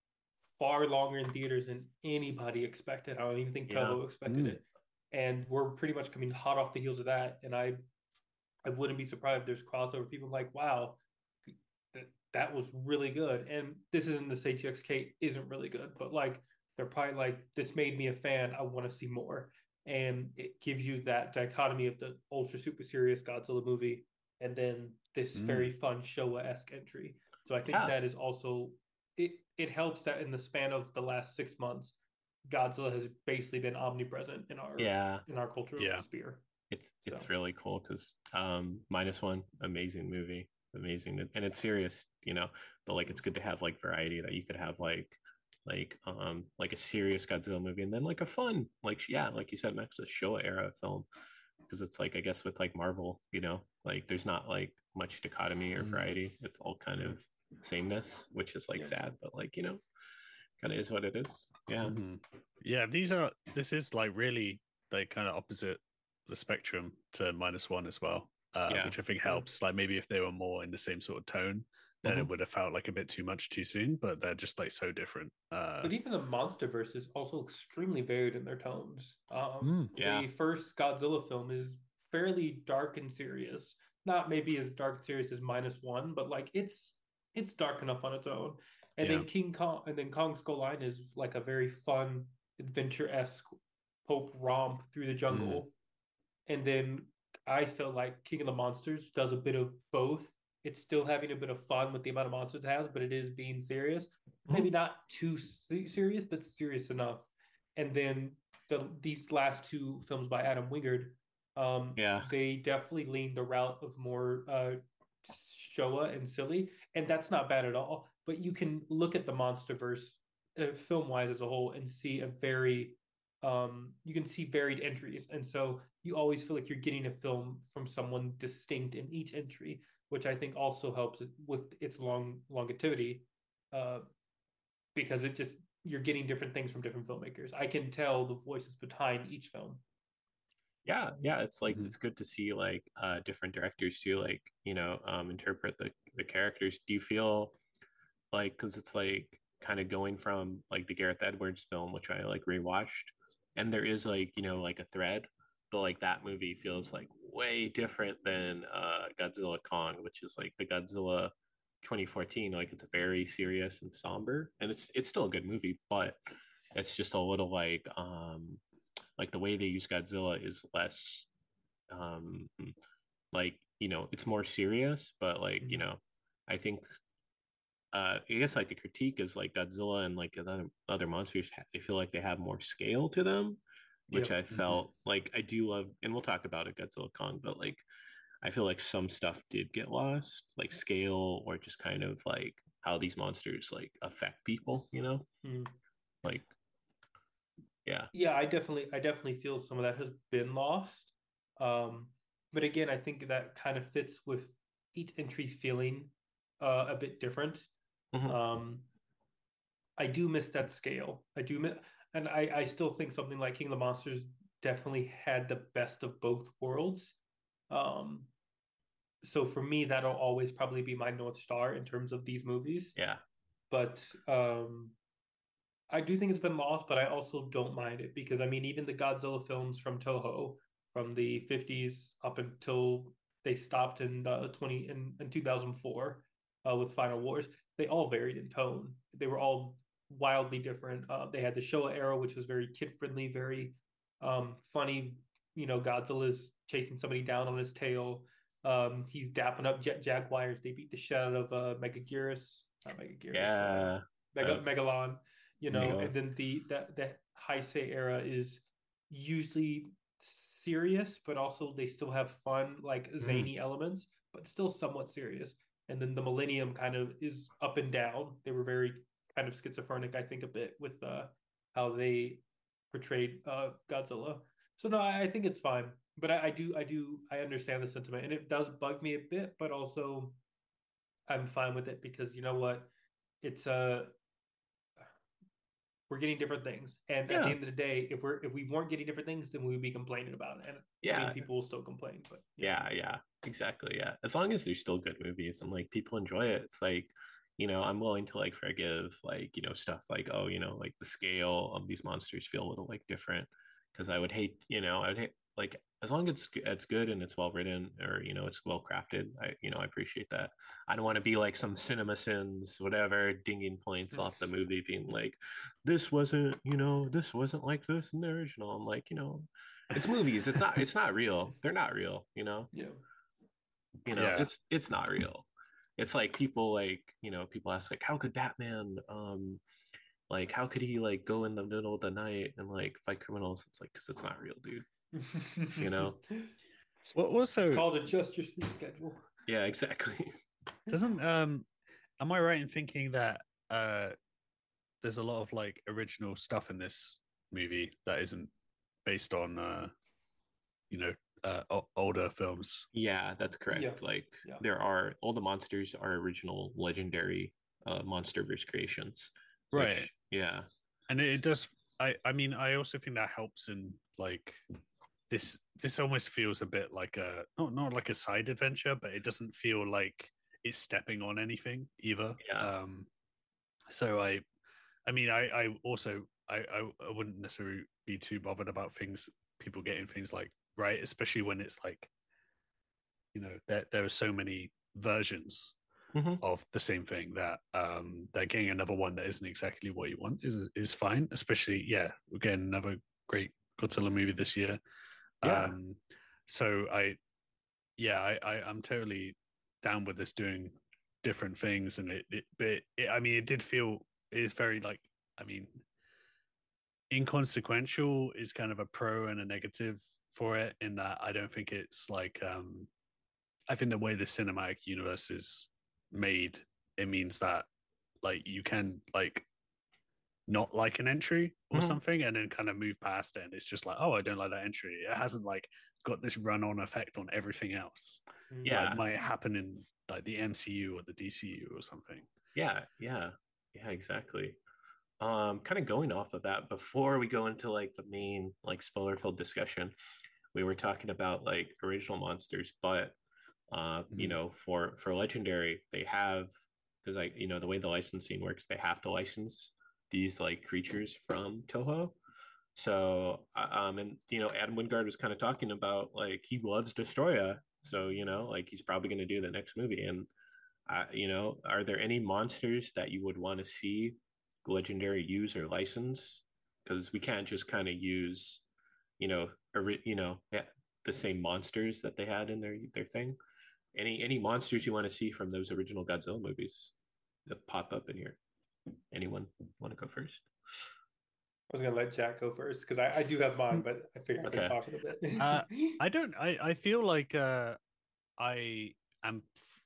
[SPEAKER 2] far longer in theaters than anybody expected. I don't even think Toho yeah. expected mm. it, and we're pretty much coming hot off the heels of that. And I, I wouldn't be surprised if there's crossover. People like, wow, that, that was really good. And this isn't to say G X K isn't really good, but like they're probably like, this made me a fan. I want to see more. And it gives you that dichotomy of the ultra super serious Godzilla movie and then this mm. very fun Showa-esque entry. So I think yeah. that is also it. It helps that in the span of the last six months, Godzilla has basically been omnipresent in our
[SPEAKER 1] yeah
[SPEAKER 2] in our cultural
[SPEAKER 3] yeah.
[SPEAKER 2] sphere.
[SPEAKER 1] It's it's so. really cool because um, minus one, amazing movie, amazing, and it's serious, you know. But like, it's good to have like variety that you could have like like um like a serious Godzilla movie and then like a fun like yeah like you said, Max, a Showa era film, because it's like I guess with like Marvel, you know, like there's not like much dichotomy or mm. variety. It's all kind of sameness, which is like yeah. sad, but like, you know, kind of is what it is. Yeah.
[SPEAKER 3] Mm-hmm. Yeah, these are this is like really like kind of opposite the spectrum to minus one as well, uh,
[SPEAKER 1] Yeah.
[SPEAKER 3] which I think helps. Like maybe if they were more in the same sort of tone, then
[SPEAKER 1] Mhm.
[SPEAKER 3] it would have felt like a bit too much too soon. But they're just like so different. Uh,
[SPEAKER 2] But even the MonsterVerse is also extremely varied in their tones. Um,
[SPEAKER 3] Mm.
[SPEAKER 1] Yeah.
[SPEAKER 2] The first Godzilla film is fairly dark and serious. Not maybe as dark and serious as minus one, but like it's it's dark enough on its own. And
[SPEAKER 3] Yeah.
[SPEAKER 2] then King Kong and then Kong Skull Island is like a very fun, adventure-esque hope romp through the jungle. And then I feel like King of the Monsters does a bit of both. It's still having a bit of fun with the amount of monsters it has, but it is being serious. Maybe not too se- serious, but serious enough. And then the these last two films by Adam Wingard, um,
[SPEAKER 1] Yeah.
[SPEAKER 2] they definitely lean the route of more uh, Showa and silly, and that's not bad at all. But you can look at the MonsterVerse uh, film wise as a whole and see a very um, you can see varied entries, and so you always feel like you're getting a film from someone distinct in each entry, which I think also helps with its long longevity, uh, because it just you're getting different things from different filmmakers. I can tell the voices behind each film.
[SPEAKER 1] Yeah, yeah, it's like
[SPEAKER 3] Mhm.
[SPEAKER 1] it's good to see like uh different directors too, like, you know, um interpret the the characters. Do you feel like, because it's like kind of going from like the Gareth Edwards film, which I like rewatched, and there is like, you know, like a thread, but like that movie feels like way different than uh Godzilla Kong, which is like the Godzilla twenty fourteen. Like it's very serious and somber, and it's it's still a good movie, but it's just a little like um like the way they use Godzilla is less um like, you know, it's more serious, but like, you know, I think uh I guess like a critique is like Godzilla and like other other monsters, I feel like they have more scale to them, which
[SPEAKER 2] Yeah.
[SPEAKER 1] I felt like I do love, and we'll talk about it, Godzilla Kong, but like I feel like some stuff did get lost, like scale or just kind of like how these monsters like affect people, you know?
[SPEAKER 2] Mm.
[SPEAKER 1] Like, yeah.
[SPEAKER 2] Yeah, I definitely I definitely feel some of that has been lost. Um, but again, I think that kind of fits with each entry feeling uh, a bit different.
[SPEAKER 1] Mhm.
[SPEAKER 2] Um, I do miss that scale. I do miss, and I I still think something like King of the Monsters definitely had the best of both worlds. Um, so for me, that'll always probably be my North Star in terms of these movies.
[SPEAKER 1] Yeah.
[SPEAKER 2] But um, I do think it's been lost, but I also don't mind it because I mean, even the Godzilla films from Toho from the fifties up until they stopped in uh, twenty in, in two thousand four uh, with Final Wars, they all varied in tone. They were all wildly different. Uh, they had the Showa era, which was very kid friendly, very um, funny. You know, Godzilla's chasing somebody down on his tail. Um, he's dapping up Jet Jaguars. They beat the shit out of uh, Megaguirus, not Megaguirus, uh,
[SPEAKER 1] Yeah.
[SPEAKER 2] Mega,
[SPEAKER 1] Uh,
[SPEAKER 2] Megalon, you know,
[SPEAKER 1] Mega.
[SPEAKER 2] and then the that the Heisei era is usually serious, but also they still have fun, like zany elements, but still somewhat serious. And then the Millennium kind of is up and down. They were very kind of schizophrenic, I think, a bit with uh, how they portrayed uh, Godzilla. So no, I, I think it's fine, but I, I do, I do, I understand the sentiment, and it does bug me a bit, but also I'm fine with it because you know what, it's a uh, we're getting different things, and at the
[SPEAKER 1] Yeah.
[SPEAKER 2] end of the day, if we're if we weren't getting different things, then we would be complaining about it. And I
[SPEAKER 1] Yeah.
[SPEAKER 2] mean, people will still complain, but
[SPEAKER 1] Yeah, yeah, exactly. Yeah. As long as they're still good movies and like people enjoy it, it's like, you know, I'm willing to like forgive like, you know, stuff like, oh, you know, like the scale of these monsters feel a little like different. Cause I would hate, you know, I would hate like as long as it's it's good and it's well written or, you know, it's well crafted. I, you know, I appreciate that. I don't want to be like some cinema sins, whatever, dinging points off the movie, being like, this wasn't, you know, this wasn't like this in the original. I'm like, you know, it's movies. It's not. It's not real. They're not real. You know.
[SPEAKER 2] yeah,
[SPEAKER 1] You know.
[SPEAKER 3] Yeah.
[SPEAKER 1] It's it's not real. It's like people like, you know, people ask like, how could Batman um like how could he like go in the middle of the night and like fight criminals? It's like because it's not real, dude. You know.
[SPEAKER 3] Well, also,
[SPEAKER 2] it's called adjust your sleep schedule.
[SPEAKER 1] Yeah. Exactly.
[SPEAKER 3] doesn't um, am I right in thinking that uh, there's a lot of like original stuff in this movie that isn't based on uh, you know, uh, o- older films?
[SPEAKER 1] Yeah, that's correct.
[SPEAKER 2] Yeah.
[SPEAKER 1] Like
[SPEAKER 2] Yeah.
[SPEAKER 1] there are all the monsters are original legendary uh monsterverse creations.
[SPEAKER 3] Right.
[SPEAKER 1] Which, yeah.
[SPEAKER 3] And it, it does. I I mean, I also think that helps in like this this almost feels a bit like a not not like a side adventure, but it doesn't feel like it's stepping on anything either.
[SPEAKER 1] Yeah.
[SPEAKER 3] Um, so I, I mean, I I also I I, I wouldn't necessarily be too bothered about things people getting things like right, especially when it's like, you know, there there are so many versions
[SPEAKER 1] Mm-hmm.
[SPEAKER 3] of the same thing that um they're getting another one that isn't exactly what you want is is fine. Especially, yeah, we're getting another great Godzilla movie this year.
[SPEAKER 1] Yeah.
[SPEAKER 3] Um, so I, yeah, I, I I'm totally down with this doing different things, and it, it but it, I mean, it did feel it is very like, I mean, inconsequential is kind of a pro and a negative for it in that I don't think it's like um I think the way the cinematic universe is made, it means that like you can like not like an entry or
[SPEAKER 1] Mhm.
[SPEAKER 3] something and then kind of move past it, and it's just like, oh, I don't like that entry. It hasn't like got this run-on effect on everything else.
[SPEAKER 1] Yeah.
[SPEAKER 3] Like might happen in like the M C U or the D C U or something.
[SPEAKER 1] Yeah, yeah, yeah, exactly. Um, kind of going off of that, before we go into like the main like spoiler-filled discussion, we were talking about like original monsters, but uh, you
[SPEAKER 3] Mhm.
[SPEAKER 1] know, for for Legendary, they have, because like, you know, the way the licensing works, they have to license these like creatures from Toho. So, uh, um, and you know, Adam Wingard was kind of talking about like he loves Destroya, so you know, like he's probably going to do the next movie. And uh, you know, are there any monsters that you would want to see Legendary use or license? Because we can't just kind of use, you know, ori- you know, yeah, the same monsters that they had in their their thing. Any any monsters you want to see from those original Godzilla movies that pop up in here? Anyone want to go first?
[SPEAKER 2] I was gonna let Jack go first because I, I do have mine, but I figure I can
[SPEAKER 1] Okay.
[SPEAKER 2] talk it a bit.
[SPEAKER 3] Uh, I don't. I I feel like uh, I am.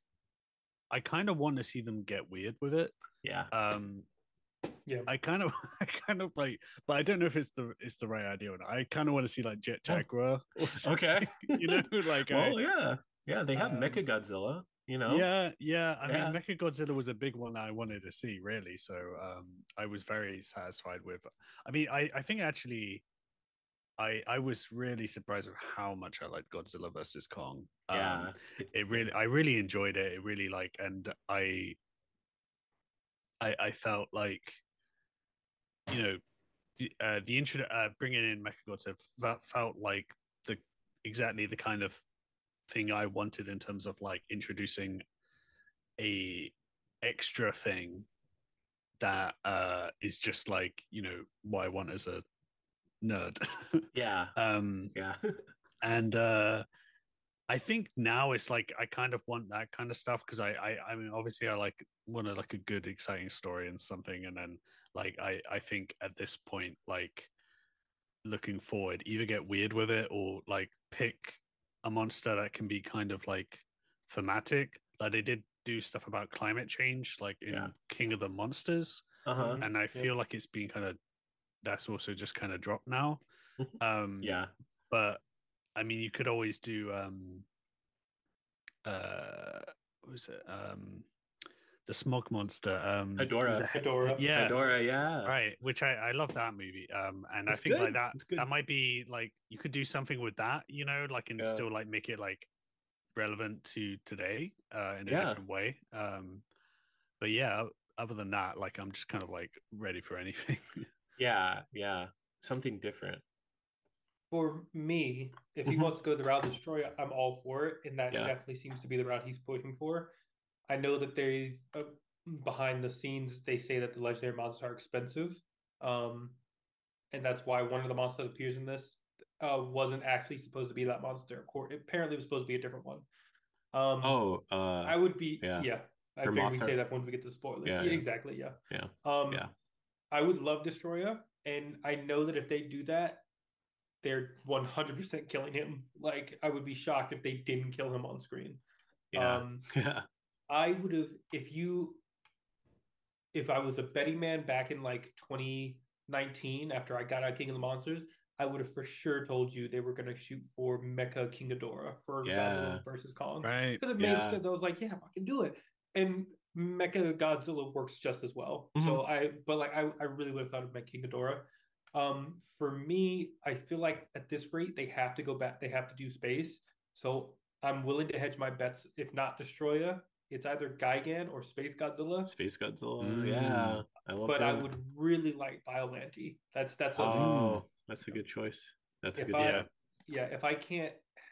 [SPEAKER 3] I kind of want to see them get weird with it.
[SPEAKER 1] Yeah.
[SPEAKER 3] Um,
[SPEAKER 2] Yeah.
[SPEAKER 3] I kind of, I kind of like, but I don't know if it's the it's the right idea or not. I kind of want to see like Jet
[SPEAKER 1] Oh.
[SPEAKER 3] Jaguar or something.
[SPEAKER 1] Okay.
[SPEAKER 3] You know, like
[SPEAKER 1] Well,
[SPEAKER 3] I,
[SPEAKER 1] yeah, yeah. They have
[SPEAKER 3] um,
[SPEAKER 1] Mecha Godzilla. You know.
[SPEAKER 3] yeah, yeah. I
[SPEAKER 1] Yeah.
[SPEAKER 3] mean, Mecha Godzilla was a big one I wanted to see, really. So um, I was very satisfied with. I mean, I I think actually, I I was really surprised with how much I liked Godzilla versus Kong. Um,
[SPEAKER 1] Yeah. It,
[SPEAKER 3] it really, I really enjoyed it. It really like, and I I I felt like, you know, the uh, the intro uh, bringing in Mechagodzilla that felt like the exactly the kind of thing I wanted in terms of like introducing a extra thing that uh is just like, you know, what I want as a nerd.
[SPEAKER 1] yeah.
[SPEAKER 3] um
[SPEAKER 1] Yeah.
[SPEAKER 3] and uh I think now it's like I kind of want that kind of stuff because I, I I mean obviously I like want a like a good exciting story and something, and then like I I think at this point, like looking forward, either get weird with it or like pick a monster that can be kind of like thematic. Like they did do stuff about climate change, like in
[SPEAKER 1] Yeah.
[SPEAKER 3] King of the Monsters,
[SPEAKER 1] Uh huh.
[SPEAKER 3] and I
[SPEAKER 2] Yep.
[SPEAKER 3] feel like it's been kind of that's also just kind of dropped now. Um,
[SPEAKER 1] Yeah.
[SPEAKER 3] but I mean, you could always do um, uh, what was it? Um, the smog monster. Um, was
[SPEAKER 1] Hedorah.
[SPEAKER 3] it He-
[SPEAKER 2] Hedorah.
[SPEAKER 3] Yeah,
[SPEAKER 1] Hedorah. Yeah.
[SPEAKER 3] right. Which I I love that movie. Um, and
[SPEAKER 1] It's
[SPEAKER 3] I think
[SPEAKER 1] good.
[SPEAKER 3] like that
[SPEAKER 1] It's good.
[SPEAKER 3] that might be like you could do something with that, you know, like and
[SPEAKER 1] Yeah.
[SPEAKER 3] still like make it like relevant to today uh in a
[SPEAKER 1] Yeah.
[SPEAKER 3] different way. Um, but yeah, other than that, like I'm just kind of like ready for anything.
[SPEAKER 1] Yeah. Yeah. Something different.
[SPEAKER 2] For me, if he
[SPEAKER 1] Mhm.
[SPEAKER 2] wants to go the route of Destroy, I'm all for it, and that
[SPEAKER 1] Yeah.
[SPEAKER 2] definitely seems to be the route he's pushing for. I know that they uh, behind the scenes they say that the legendary monsters are expensive, um, and that's why one of the monsters that appears in this uh, wasn't actually supposed to be that monster. Apparently, it was supposed to be a different one. Um,
[SPEAKER 1] Oh. Uh.
[SPEAKER 2] I would be
[SPEAKER 1] yeah.
[SPEAKER 2] yeah. I
[SPEAKER 1] For
[SPEAKER 2] think we
[SPEAKER 1] Mothra.
[SPEAKER 2] say that when we get to spoilers.
[SPEAKER 1] Yeah,
[SPEAKER 2] Yeah,
[SPEAKER 1] yeah.
[SPEAKER 2] exactly. Yeah.
[SPEAKER 1] Yeah.
[SPEAKER 2] Um,
[SPEAKER 1] Yeah.
[SPEAKER 2] I would love Destroya, and I know that if they do that, they're one hundred percent killing him. Like, I would be shocked if they didn't kill him on screen.
[SPEAKER 1] Yeah.
[SPEAKER 2] Um,
[SPEAKER 1] Yeah.
[SPEAKER 2] I would have, if you, if I was a betting man back in like twenty nineteen after I got out King of the Monsters, I would have for sure told you they were going to shoot for Mecha King Ghidorah for
[SPEAKER 1] Yeah.
[SPEAKER 2] Godzilla versus Kong.
[SPEAKER 3] Right.
[SPEAKER 2] Because it made
[SPEAKER 1] Yeah.
[SPEAKER 2] sense. I was like, yeah, fucking do it. And Mecha Godzilla works just as well.
[SPEAKER 1] Mhm.
[SPEAKER 2] So I, but like, I, I really would have thought of Mecha King Ghidorah. Um, for me, I feel like at this rate they have to go back. They have to do space. So I'm willing to hedge my bets. If not Destroya, it's either Gigan or Space Godzilla.
[SPEAKER 1] Space Godzilla.
[SPEAKER 3] Mm.
[SPEAKER 1] Yeah, I love
[SPEAKER 2] But I
[SPEAKER 1] him.
[SPEAKER 2] would really like Biollante. That's that's a
[SPEAKER 1] Oh, that's a good choice. That's a
[SPEAKER 2] if
[SPEAKER 1] good
[SPEAKER 2] I
[SPEAKER 3] yeah.
[SPEAKER 2] yeah, if I can't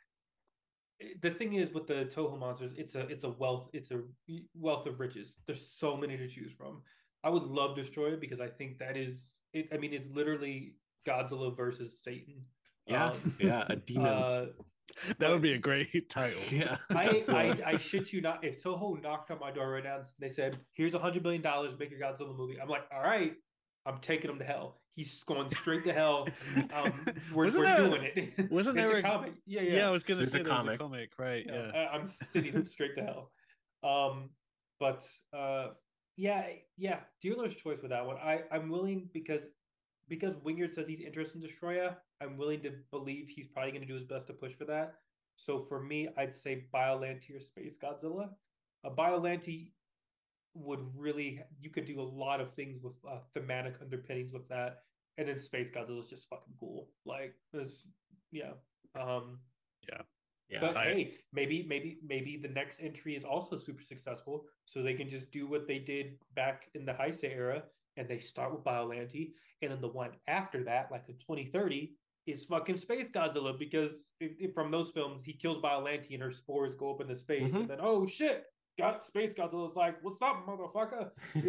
[SPEAKER 2] the thing is with the Toho monsters, it's a it's a wealth it's a wealth of riches. There's so many to choose from. I would love Destroyer because I think that is it. I mean, it's literally Godzilla versus Satan.
[SPEAKER 1] Yeah,
[SPEAKER 2] Um,
[SPEAKER 1] yeah, a demon.
[SPEAKER 2] uh,
[SPEAKER 3] That would be a great title.
[SPEAKER 1] yeah,
[SPEAKER 2] I,
[SPEAKER 1] Godzilla.
[SPEAKER 2] I I shit you not. If Toho knocked on my door right now and they said, "Here's a hundred million dollars, make your Godzilla movie," I'm like, "All right, I'm taking him to hell. He's going straight to hell. Um, we're
[SPEAKER 3] Wasn't
[SPEAKER 2] we're
[SPEAKER 3] there-
[SPEAKER 2] doing it.
[SPEAKER 3] wasn't
[SPEAKER 2] it's
[SPEAKER 3] there
[SPEAKER 2] a
[SPEAKER 3] a-
[SPEAKER 2] comic? Yeah,
[SPEAKER 3] Yeah,
[SPEAKER 2] yeah.
[SPEAKER 3] I was gonna
[SPEAKER 1] There's
[SPEAKER 3] say
[SPEAKER 1] a
[SPEAKER 3] there was a
[SPEAKER 1] comic.
[SPEAKER 3] comic, right?
[SPEAKER 2] Yeah,
[SPEAKER 3] Yeah.
[SPEAKER 2] I, I'm sending him straight to hell. Um, but uh, yeah, yeah, dealer's choice with that one. I I'm willing because because Wingard says he's interested in Destroya. I'm willing to believe he's probably going to do his best to push for that. So for me, I'd say Biollante or Space Godzilla. A Biollante would really you could do a lot of things with uh, thematic underpinnings with that, and then Space Godzilla is just fucking cool. Like this, yeah. Um,
[SPEAKER 1] Yeah,
[SPEAKER 2] but
[SPEAKER 3] I-
[SPEAKER 2] hey, maybe maybe maybe the next entry is also super successful, so they can just do what they did back in the Heisei era, and they start with Biollante, and then the one after that, like in twenty thirty, is fucking Space Godzilla because if, if from those films he kills Biollante and her spores go up into space,
[SPEAKER 1] Mhm.
[SPEAKER 2] and then oh shit, got Space Godzilla's like, what's up, motherfucker?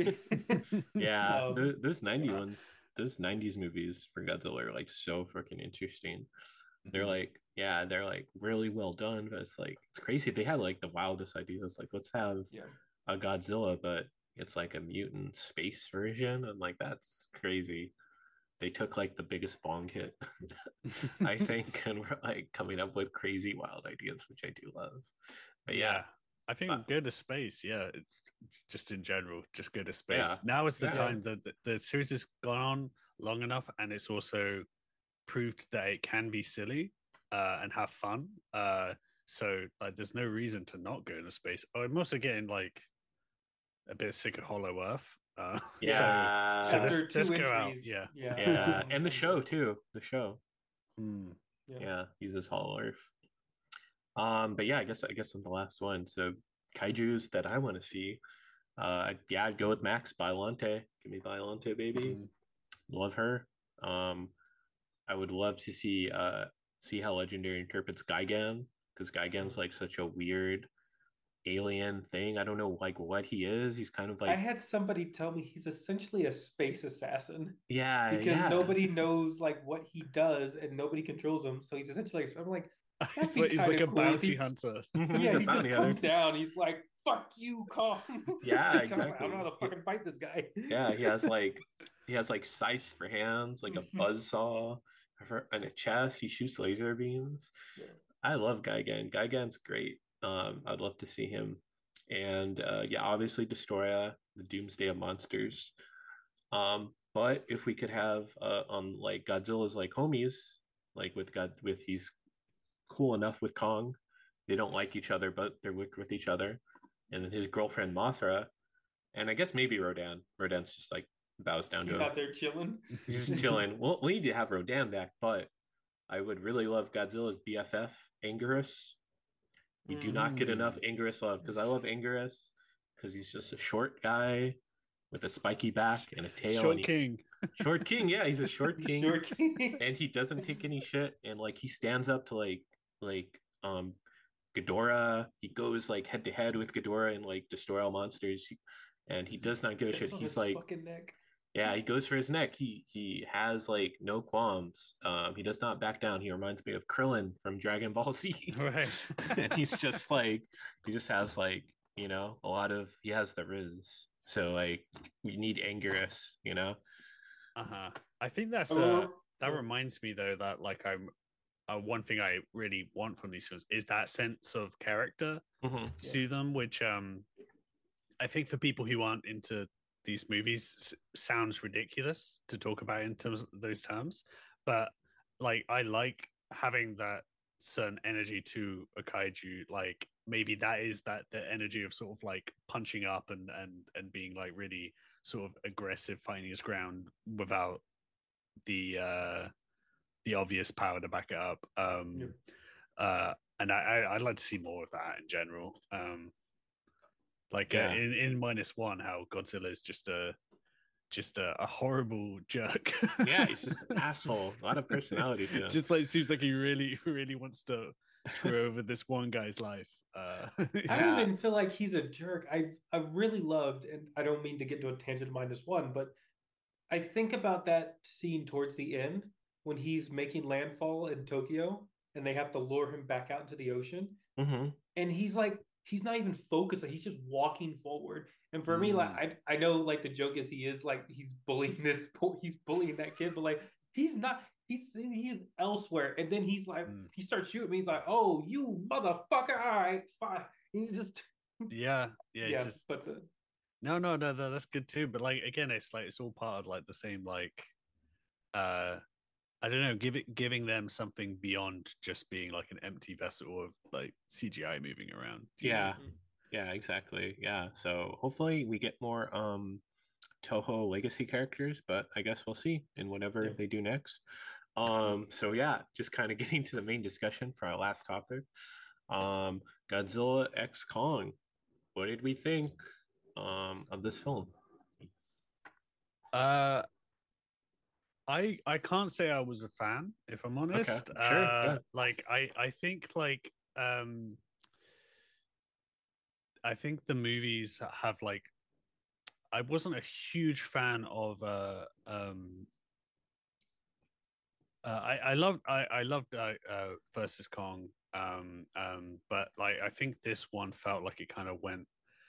[SPEAKER 1] yeah.
[SPEAKER 2] Um,
[SPEAKER 1] those, those ninety
[SPEAKER 2] yeah.
[SPEAKER 1] ones, those nineties movies for Godzilla are like so freaking interesting. They're
[SPEAKER 3] Mhm.
[SPEAKER 1] like, yeah, they're like really well done, but it's like it's crazy. They had like the wildest ideas. Like, let's have
[SPEAKER 2] Yeah.
[SPEAKER 1] a Godzilla, but it's like a mutant space version, and like that's crazy. They took like the biggest bong hit, I think, and we're like coming up with crazy wild ideas, which I do love. But yeah,
[SPEAKER 3] I think
[SPEAKER 1] but-
[SPEAKER 3] go to space. Yeah, it's just in general, just go to space.
[SPEAKER 1] Yeah.
[SPEAKER 3] Now is the
[SPEAKER 1] Yeah.
[SPEAKER 3] time that the, the series has gone on long enough, and it's also proved that it can be silly uh, and have fun. Uh, so like, there's no reason to not go into space. Oh, I'm also getting like a bit sick of Hollow Earth. Uh,
[SPEAKER 1] yeah,
[SPEAKER 3] So, so
[SPEAKER 2] After
[SPEAKER 3] let's,
[SPEAKER 2] two
[SPEAKER 3] let's go out.
[SPEAKER 2] entries,
[SPEAKER 3] Yeah.
[SPEAKER 2] yeah,
[SPEAKER 1] yeah,
[SPEAKER 2] I'm-
[SPEAKER 1] and the
[SPEAKER 2] I'm
[SPEAKER 1] show
[SPEAKER 2] good.
[SPEAKER 1] too. The show,
[SPEAKER 3] Hmm.
[SPEAKER 2] Yeah.
[SPEAKER 1] yeah, uses Hollow Earth. Um, but yeah, I guess I guess I'm the last one. So kaiju's that I want to see. Uh, yeah, I'd go with Max Biollante. Give me Biollante, baby.
[SPEAKER 3] Mhm.
[SPEAKER 1] Love her. Um, I would love to see uh see how Legendary interprets Gigan because Gigan's like such a weird alien thing. I don't know like what he is. He's kind of
[SPEAKER 2] I
[SPEAKER 1] like
[SPEAKER 2] had somebody tell me he's essentially a space assassin
[SPEAKER 1] yeah,
[SPEAKER 2] because
[SPEAKER 1] yeah.
[SPEAKER 2] nobody knows like what he does and nobody controls him. So he's essentially. I'm like,
[SPEAKER 3] He's
[SPEAKER 2] be
[SPEAKER 3] like, he's like
[SPEAKER 2] kinda
[SPEAKER 3] a
[SPEAKER 2] cool if
[SPEAKER 3] bounty
[SPEAKER 2] he-
[SPEAKER 3] hunter.
[SPEAKER 1] Mhm, he's
[SPEAKER 2] yeah,
[SPEAKER 1] a
[SPEAKER 2] he just
[SPEAKER 1] bounty hunter.
[SPEAKER 2] comes down. He's like, "Fuck you, Kong."
[SPEAKER 1] Yeah,
[SPEAKER 2] He comes like, I don't know how to
[SPEAKER 1] exactly.
[SPEAKER 2] fucking fight this guy.
[SPEAKER 1] Yeah, he has like he has like scythe for hands, like a
[SPEAKER 2] Mhm.
[SPEAKER 1] buzz saw for, and a chest. He shoots laser beams.
[SPEAKER 2] Yeah.
[SPEAKER 1] I love Gigan. Gigan's great. Um, I'd love to see him. And uh, yeah, obviously Destroya, the Doomsday of Monsters. Um, but if we could have uh, on like Godzilla's like homies, like with God, with he's cool enough with Kong, they don't like each other, but they're with, with each other. And then his girlfriend Mothra, and I guess maybe Rodan. Rodan's just like bows down
[SPEAKER 2] He's
[SPEAKER 1] to him.
[SPEAKER 2] out there chilling.
[SPEAKER 1] He's just chilling. Well, we need to have Rodan back, but I would really love Godzilla's B F F, Anguirus. You do not get enough Anguirus love because I love Anguirus because he's just a short guy with a spiky back and a tail.
[SPEAKER 3] Short
[SPEAKER 1] and he,
[SPEAKER 3] King.
[SPEAKER 1] Short king, yeah, he's a short king,
[SPEAKER 2] Sure king.
[SPEAKER 1] and he doesn't take any shit. And like he stands up to like like um Ghidorah. He goes like head to head with Ghidorah and like destroy all monsters. He, and he does not give a
[SPEAKER 2] Steps
[SPEAKER 1] shit.
[SPEAKER 2] on
[SPEAKER 1] He's
[SPEAKER 2] his
[SPEAKER 1] like
[SPEAKER 2] fucking neck.
[SPEAKER 1] yeah, he goes for his neck. He he has like no qualms. Um, he does not back down. He reminds me of Krillin from Dragon Ball Z.
[SPEAKER 3] Right.
[SPEAKER 1] And he's just like he just has like you know a lot of he has the riz. So like we need Anguirus, you know.
[SPEAKER 3] Uh-huh. I think that's
[SPEAKER 2] Oh,
[SPEAKER 3] uh that
[SPEAKER 2] yeah.
[SPEAKER 3] reminds me though that like I'm uh, one thing I really want from these films is that sense of character
[SPEAKER 1] Mhm.
[SPEAKER 2] Yeah.
[SPEAKER 3] to them, which um I think for people who aren't into these movies s- sounds ridiculous to talk about in terms of those terms, but like I like having that certain energy to a kaiju. Like maybe that is that the energy of sort of like punching up and and and being like really sort of aggressive, finding his ground without the uh, the obvious power to back it up. Um,
[SPEAKER 2] Yep.
[SPEAKER 3] uh, and I, I I'd like to see more of that in general. Um, like uh,
[SPEAKER 1] Yeah.
[SPEAKER 3] in in minus one, how Godzilla is just a just a, a horrible jerk.
[SPEAKER 1] Yeah, he's just an asshole. A lot of personality to him.
[SPEAKER 3] Just like seems like he really really wants to screw over this one guy's life. Uh,
[SPEAKER 2] I don't
[SPEAKER 1] Yeah.
[SPEAKER 2] even feel like he's a jerk. I I really loved, and I don't mean to get to a tangent of minus one, but I think about that scene towards the end when he's making landfall in Tokyo and they have to lure him back out into the ocean.
[SPEAKER 1] hmm
[SPEAKER 2] And he's like, he's not even focused. He's just walking forward. And for me, like,
[SPEAKER 3] Mm.
[SPEAKER 2] I, I know, like, the joke is he is like, he's bullying this, po- he's bullying that kid, but like, he's not, he's, he's elsewhere. And then he's like,
[SPEAKER 3] Mm.
[SPEAKER 2] he starts shooting me. He's like, oh, you motherfucker. All right, fine. And he just,
[SPEAKER 3] yeah, yeah,
[SPEAKER 2] yeah,
[SPEAKER 3] it's just
[SPEAKER 2] but the,
[SPEAKER 3] no, no, no, no, that's good too. But like again, it's like it's all part of like the same like uh I don't know, give it giving them something beyond just being like an empty vessel of like C G I moving around. you know?
[SPEAKER 1] Yeah. Yeah, exactly. Yeah. So hopefully we get more um Toho legacy characters, but I guess we'll see in whatever
[SPEAKER 2] Yeah.
[SPEAKER 1] they do next. Um, so yeah, just kind of getting to the main discussion for our last topic. Um, Godzilla X Kong. What did we think um of this film?
[SPEAKER 3] Uh I I can't say I was a fan, if I'm
[SPEAKER 1] Okay,
[SPEAKER 3] honest.
[SPEAKER 1] sure,
[SPEAKER 3] Uh
[SPEAKER 1] yeah.
[SPEAKER 3] like I I think like um I think the movies have like I wasn't a huge fan of uh um uh, I I loved I I loved uh, uh versus Kong um um but like I think this one felt like it kind of went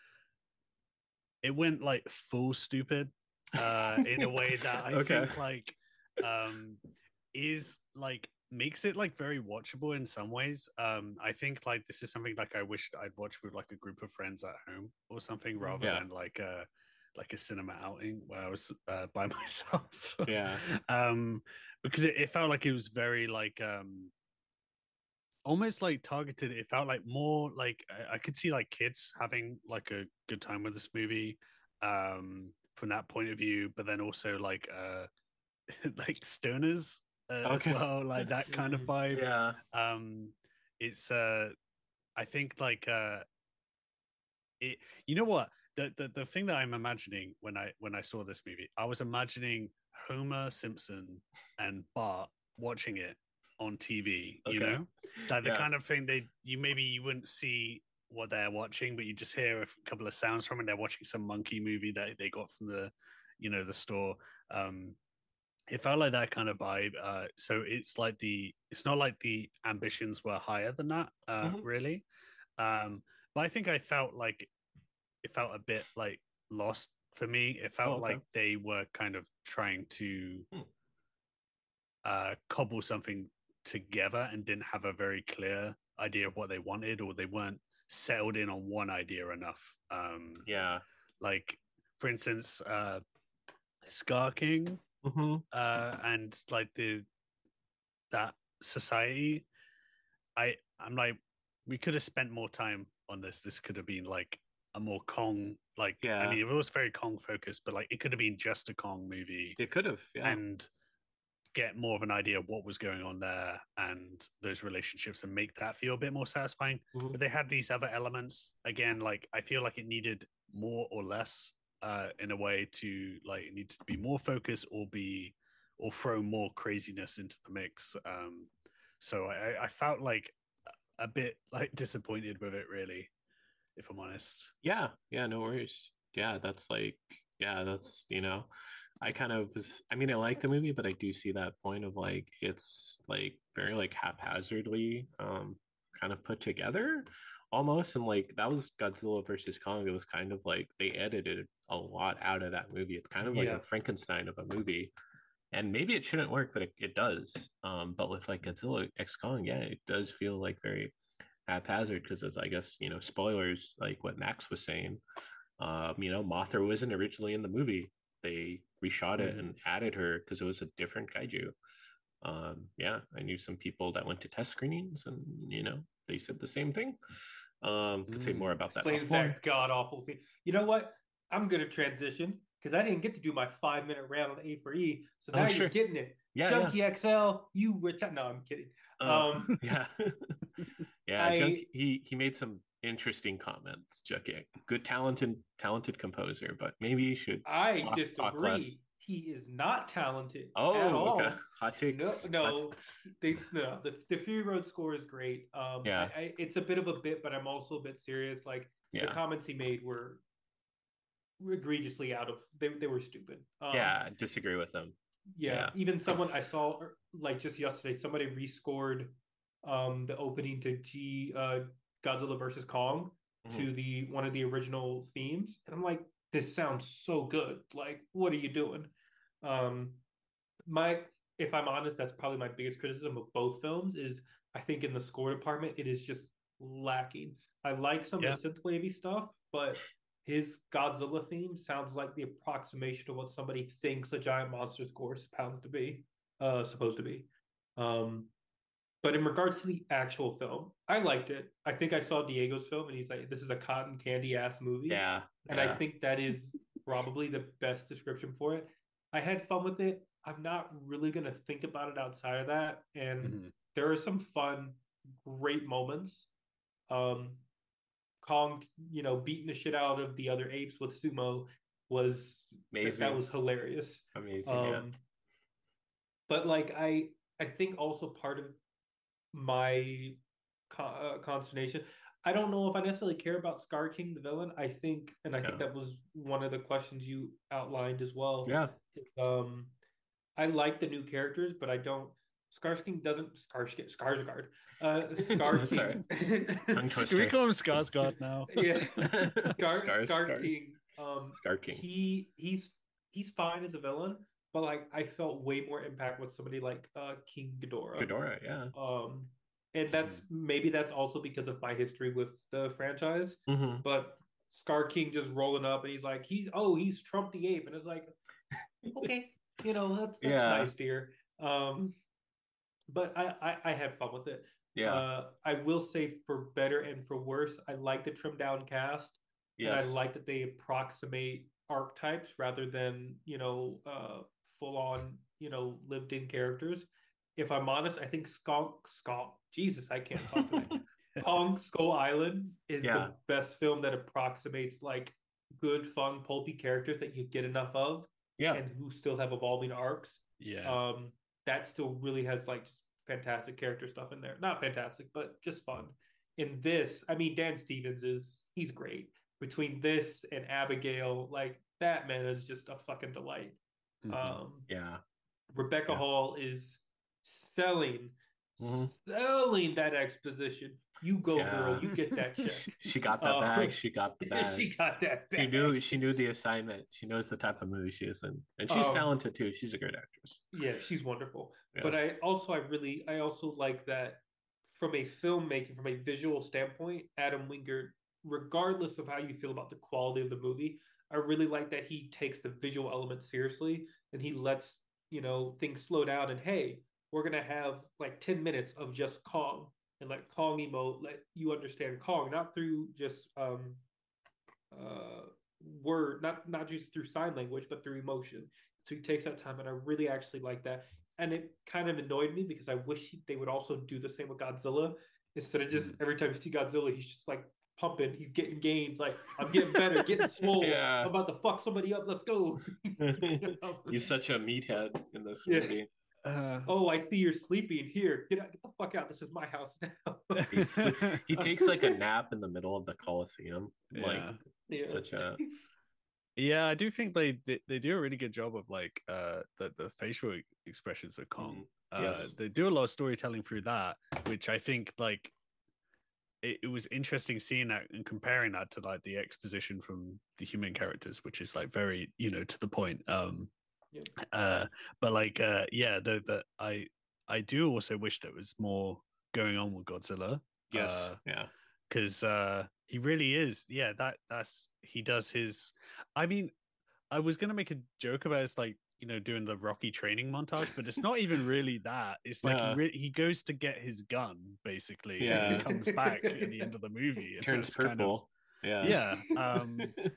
[SPEAKER 3] it went like full stupid uh in a way that I
[SPEAKER 1] Okay.
[SPEAKER 3] think like um is like makes it like very watchable in some ways. Um I think like this is something like I wished I'd watch with like a group of friends at home or something rather
[SPEAKER 1] Yeah.
[SPEAKER 3] than like a like a cinema outing where I was uh, by myself.
[SPEAKER 1] Yeah.
[SPEAKER 3] um because it, it felt like it was very like um almost like targeted. It felt like more like I, I could see like kids having like a good time with this movie um from that point of view, but then also like uh like stoners uh, as
[SPEAKER 1] Okay.
[SPEAKER 3] well, like that kind of
[SPEAKER 2] Mhm.
[SPEAKER 3] vibe.
[SPEAKER 1] Yeah.
[SPEAKER 3] Um it's uh I think like uh it you know what the, the the thing that I'm imagining when I when I saw this movie, I was imagining Homer Simpson and Bart watching it on T V, you
[SPEAKER 1] Okay.
[SPEAKER 3] know, like the
[SPEAKER 1] Yeah.
[SPEAKER 3] kind of thing they you maybe you wouldn't see what they're watching, but you just hear a couple of sounds from it. They're watching some monkey movie that they got from the, you know, the store. Um, it felt like that kind of vibe. Uh, so it's like the it's not like the ambitions were higher than that, uh,
[SPEAKER 1] Mhm.
[SPEAKER 3] really. Um, but I think I felt like it felt a bit like lost for me. It felt
[SPEAKER 1] Oh, okay.
[SPEAKER 3] like they were kind of trying to
[SPEAKER 1] Hmm.
[SPEAKER 3] uh, cobble something together and didn't have a very clear idea of what they wanted, or they weren't settled in on one idea enough. Um,
[SPEAKER 1] Yeah.
[SPEAKER 3] like, for instance, uh, Scar King
[SPEAKER 1] hmm
[SPEAKER 3] uh, and like the that society. I I'm like, we could have spent more time on this. This could have been like a more Kong, like I
[SPEAKER 1] Yeah.
[SPEAKER 3] mean, it was very Kong focused, but like it could have been just a Kong movie
[SPEAKER 1] It could have. Yeah.
[SPEAKER 3] and get more of an idea of what was going on there and those relationships and make that feel a bit more satisfying.
[SPEAKER 1] Mhm.
[SPEAKER 3] But they had these other elements again, like I feel like it needed more or less uh in a way to like it needs to be more focused or be or throw more craziness into the mix. Um so I, I felt like a bit like disappointed with it really, if I'm honest.
[SPEAKER 1] Yeah. Yeah. No worries. Yeah. That's like, yeah, that's, you know, I kind of was, I mean, I like the movie, but I do see that point of like, it's like very like haphazardly um, kind of put together almost. And like, that was Godzilla versus Kong. It was kind of like they edited a lot out of that movie. It's kind of like
[SPEAKER 2] Yeah.
[SPEAKER 1] a Frankenstein of a movie. And maybe it shouldn't work, but it, it does. Um, but with like Godzilla X Kong, yeah, it does feel like very haphazard because as I guess, you know, spoilers, like what Max was saying, um, you know, Mothra wasn't originally in the movie. They reshot it
[SPEAKER 2] Mhm.
[SPEAKER 1] and added her because it was a different kaiju. Um, yeah, I knew some people that went to test screenings and, you know, they said the same thing. Um, could say
[SPEAKER 3] Mm.
[SPEAKER 1] more about that
[SPEAKER 2] Explains
[SPEAKER 1] offline.
[SPEAKER 2] that god awful scene. You know what? I'm gonna transition because I didn't get to do my five minute rant on A for E. So
[SPEAKER 1] Oh,
[SPEAKER 2] now
[SPEAKER 1] sure.
[SPEAKER 2] you're getting it.
[SPEAKER 1] Yeah,
[SPEAKER 2] Junkie
[SPEAKER 1] yeah.
[SPEAKER 2] X L, you rich. No, I'm kidding.
[SPEAKER 1] Oh,
[SPEAKER 2] Um,
[SPEAKER 1] yeah. Yeah,
[SPEAKER 2] I-
[SPEAKER 1] Junk, he he made some interesting comments. Junkie, good, talented, talented composer, but maybe he should
[SPEAKER 2] I
[SPEAKER 1] talk, talk less.
[SPEAKER 2] disagree. He is not talented
[SPEAKER 1] Oh,
[SPEAKER 2] at all.
[SPEAKER 1] okay. Hot takes.
[SPEAKER 2] No,
[SPEAKER 1] Hot
[SPEAKER 2] no, they no. The the Fury Road score is great. Um,
[SPEAKER 1] Yeah.
[SPEAKER 2] I, I, it's a bit of a bit, but I'm also a bit serious. Like
[SPEAKER 1] Yeah.
[SPEAKER 2] the comments he made were egregiously out of. They they were stupid. Um,
[SPEAKER 1] Yeah, I disagree with them.
[SPEAKER 2] yeah.
[SPEAKER 1] Yeah.
[SPEAKER 2] Even someone I saw like just yesterday, somebody rescored um the opening to G uh Godzilla versus Kong
[SPEAKER 1] Mhm.
[SPEAKER 2] to the one of the original themes, and I'm like, this sounds so good. Like, what are you doing? Um, my if I'm honest, that's probably my biggest criticism of both films is I think in the score department it is just lacking. I like some
[SPEAKER 3] Yeah.
[SPEAKER 2] of the synthwavy stuff, but his Godzilla theme sounds like the approximation of what somebody thinks a giant monster score is supposed to be. Uh, supposed to be. Um, but in regards to the actual film, I liked it. I think I saw Diego's film, and he's like, "This is a cotton candy ass movie."
[SPEAKER 1] Yeah.
[SPEAKER 2] And
[SPEAKER 1] yeah.
[SPEAKER 2] I think that is probably the best description for it. I had fun with it. I'm not really going to think about it outside of that. And
[SPEAKER 3] Mhm.
[SPEAKER 2] there are some fun, great moments. Um, Kong, you know, beating the shit out of the other apes with sumo was
[SPEAKER 1] Amazing.
[SPEAKER 2] that was hilarious.
[SPEAKER 1] Amazing.
[SPEAKER 2] Um,
[SPEAKER 1] yeah.
[SPEAKER 2] But like I, I think also part of my con- uh, consternation. I don't know if I necessarily care about Scar King, the villain. I think, and I think
[SPEAKER 1] Yeah.
[SPEAKER 2] that was one of the questions you outlined as well.
[SPEAKER 1] Yeah.
[SPEAKER 2] Um, I like the new characters, but I don't. Scar King doesn't. Scar Skarsgård. Uh, Scar
[SPEAKER 1] That's all right.
[SPEAKER 2] King.
[SPEAKER 1] Tongue
[SPEAKER 3] Can we
[SPEAKER 1] twister.
[SPEAKER 3] call him Skarsgård now?
[SPEAKER 2] Yeah, Scar
[SPEAKER 1] Scar-
[SPEAKER 2] Scar
[SPEAKER 1] Scar-
[SPEAKER 2] King. Um,
[SPEAKER 1] Scar King.
[SPEAKER 2] He he's he's fine as a villain, but like I felt way more impact with somebody like uh King Ghidorah.
[SPEAKER 1] Ghidorah, yeah.
[SPEAKER 2] Um, and that's maybe that's also because of my history with the franchise.
[SPEAKER 1] Mhm.
[SPEAKER 2] But Scar King just rolling up and he's like, he's oh, he's Trump the ape, and it's like, okay, you know, that's that's
[SPEAKER 1] Yeah.
[SPEAKER 2] nice, dear. Um, but I, I I had fun with it.
[SPEAKER 1] Yeah.
[SPEAKER 2] Uh, I will say for better and for worse, I like the trimmed down cast, and I
[SPEAKER 1] Yes.
[SPEAKER 2] like that they approximate archetypes rather than you know uh full on you know lived in characters. If I'm honest, I think Skunk Skunk Jesus, I can't talk today. Kong Skull Island is
[SPEAKER 1] Yeah.
[SPEAKER 2] the best film that approximates like good, fun, pulpy characters that you get enough of
[SPEAKER 1] Yeah.
[SPEAKER 2] and who still have evolving arcs.
[SPEAKER 3] Yeah.
[SPEAKER 2] Um, that still really has like just fantastic character stuff in there. Not fantastic, but just fun. In this, I mean, Dan Stevens is he's great. Between this and Abigail, like that man is just a fucking delight.
[SPEAKER 3] Mhm.
[SPEAKER 2] Um,
[SPEAKER 1] Yeah.
[SPEAKER 2] Rebecca
[SPEAKER 1] Yeah.
[SPEAKER 2] Hall is selling,
[SPEAKER 1] Mhm.
[SPEAKER 2] selling that exposition. You go,
[SPEAKER 1] Yeah.
[SPEAKER 2] girl. You get that check.
[SPEAKER 1] She, she got that
[SPEAKER 2] Uh,
[SPEAKER 1] bag. She got the bag.
[SPEAKER 2] she got that back.
[SPEAKER 1] She knew she knew the assignment. She knows the type of movie she is in. And she's
[SPEAKER 2] Um,
[SPEAKER 1] talented too. She's a great actress.
[SPEAKER 2] Yeah, she's wonderful.
[SPEAKER 1] Yeah.
[SPEAKER 2] But I also, I really, I also like that from a filmmaking, from a visual standpoint, Adam Wingard, regardless of how you feel about the quality of the movie, I really like that he takes the visual element seriously and he lets, you know, things slow down and hey, we're going to have like ten minutes of just Kong and let Kong emote, let you understand Kong, not through just um uh word, not not just through sign language, but through emotion. So he takes that time, and I really actually like that. And it kind of annoyed me because I wish he, they would also do the same with Godzilla instead of just every time you see Godzilla, he's just like pumping, he's getting gains, like I'm getting better, getting swole.
[SPEAKER 1] Yeah.
[SPEAKER 2] I'm about to fuck somebody up. Let's go. You know?
[SPEAKER 1] He's such a meathead in this
[SPEAKER 2] Yeah.
[SPEAKER 1] movie.
[SPEAKER 3] Uh,
[SPEAKER 2] Oh, I see you're sleeping here. Get out, get the fuck out. This is my house now.
[SPEAKER 1] He's, he takes like a nap in the middle of the Coliseum. Like
[SPEAKER 3] yeah.
[SPEAKER 2] Yeah.
[SPEAKER 1] such a
[SPEAKER 3] Yeah, I do think they, they they do a really good job of like uh the, the facial expressions of Kong.
[SPEAKER 1] Mhm.
[SPEAKER 3] Uh,
[SPEAKER 1] Yes.
[SPEAKER 3] they do a lot of storytelling through that, which I think like it, it was interesting seeing that and comparing that to like the exposition from the human characters, which is like very, you know, to the point. Um
[SPEAKER 2] Yep.
[SPEAKER 3] uh but like uh yeah, though that I I do also wish there was more going on with Godzilla.
[SPEAKER 1] yes.
[SPEAKER 3] Uh,
[SPEAKER 1] yeah.
[SPEAKER 3] because uh he really is, yeah, that that's he does his I mean, I was gonna make a joke about it's like, you know, doing the Rocky training montage, but it's not even really that. It's like
[SPEAKER 1] Yeah.
[SPEAKER 3] he, re- he goes to get his gun basically,
[SPEAKER 1] Yeah.
[SPEAKER 3] and he comes back at the end of the movie and
[SPEAKER 1] Turns
[SPEAKER 3] that's kind of-
[SPEAKER 1] purple. Yeah.
[SPEAKER 3] yeah um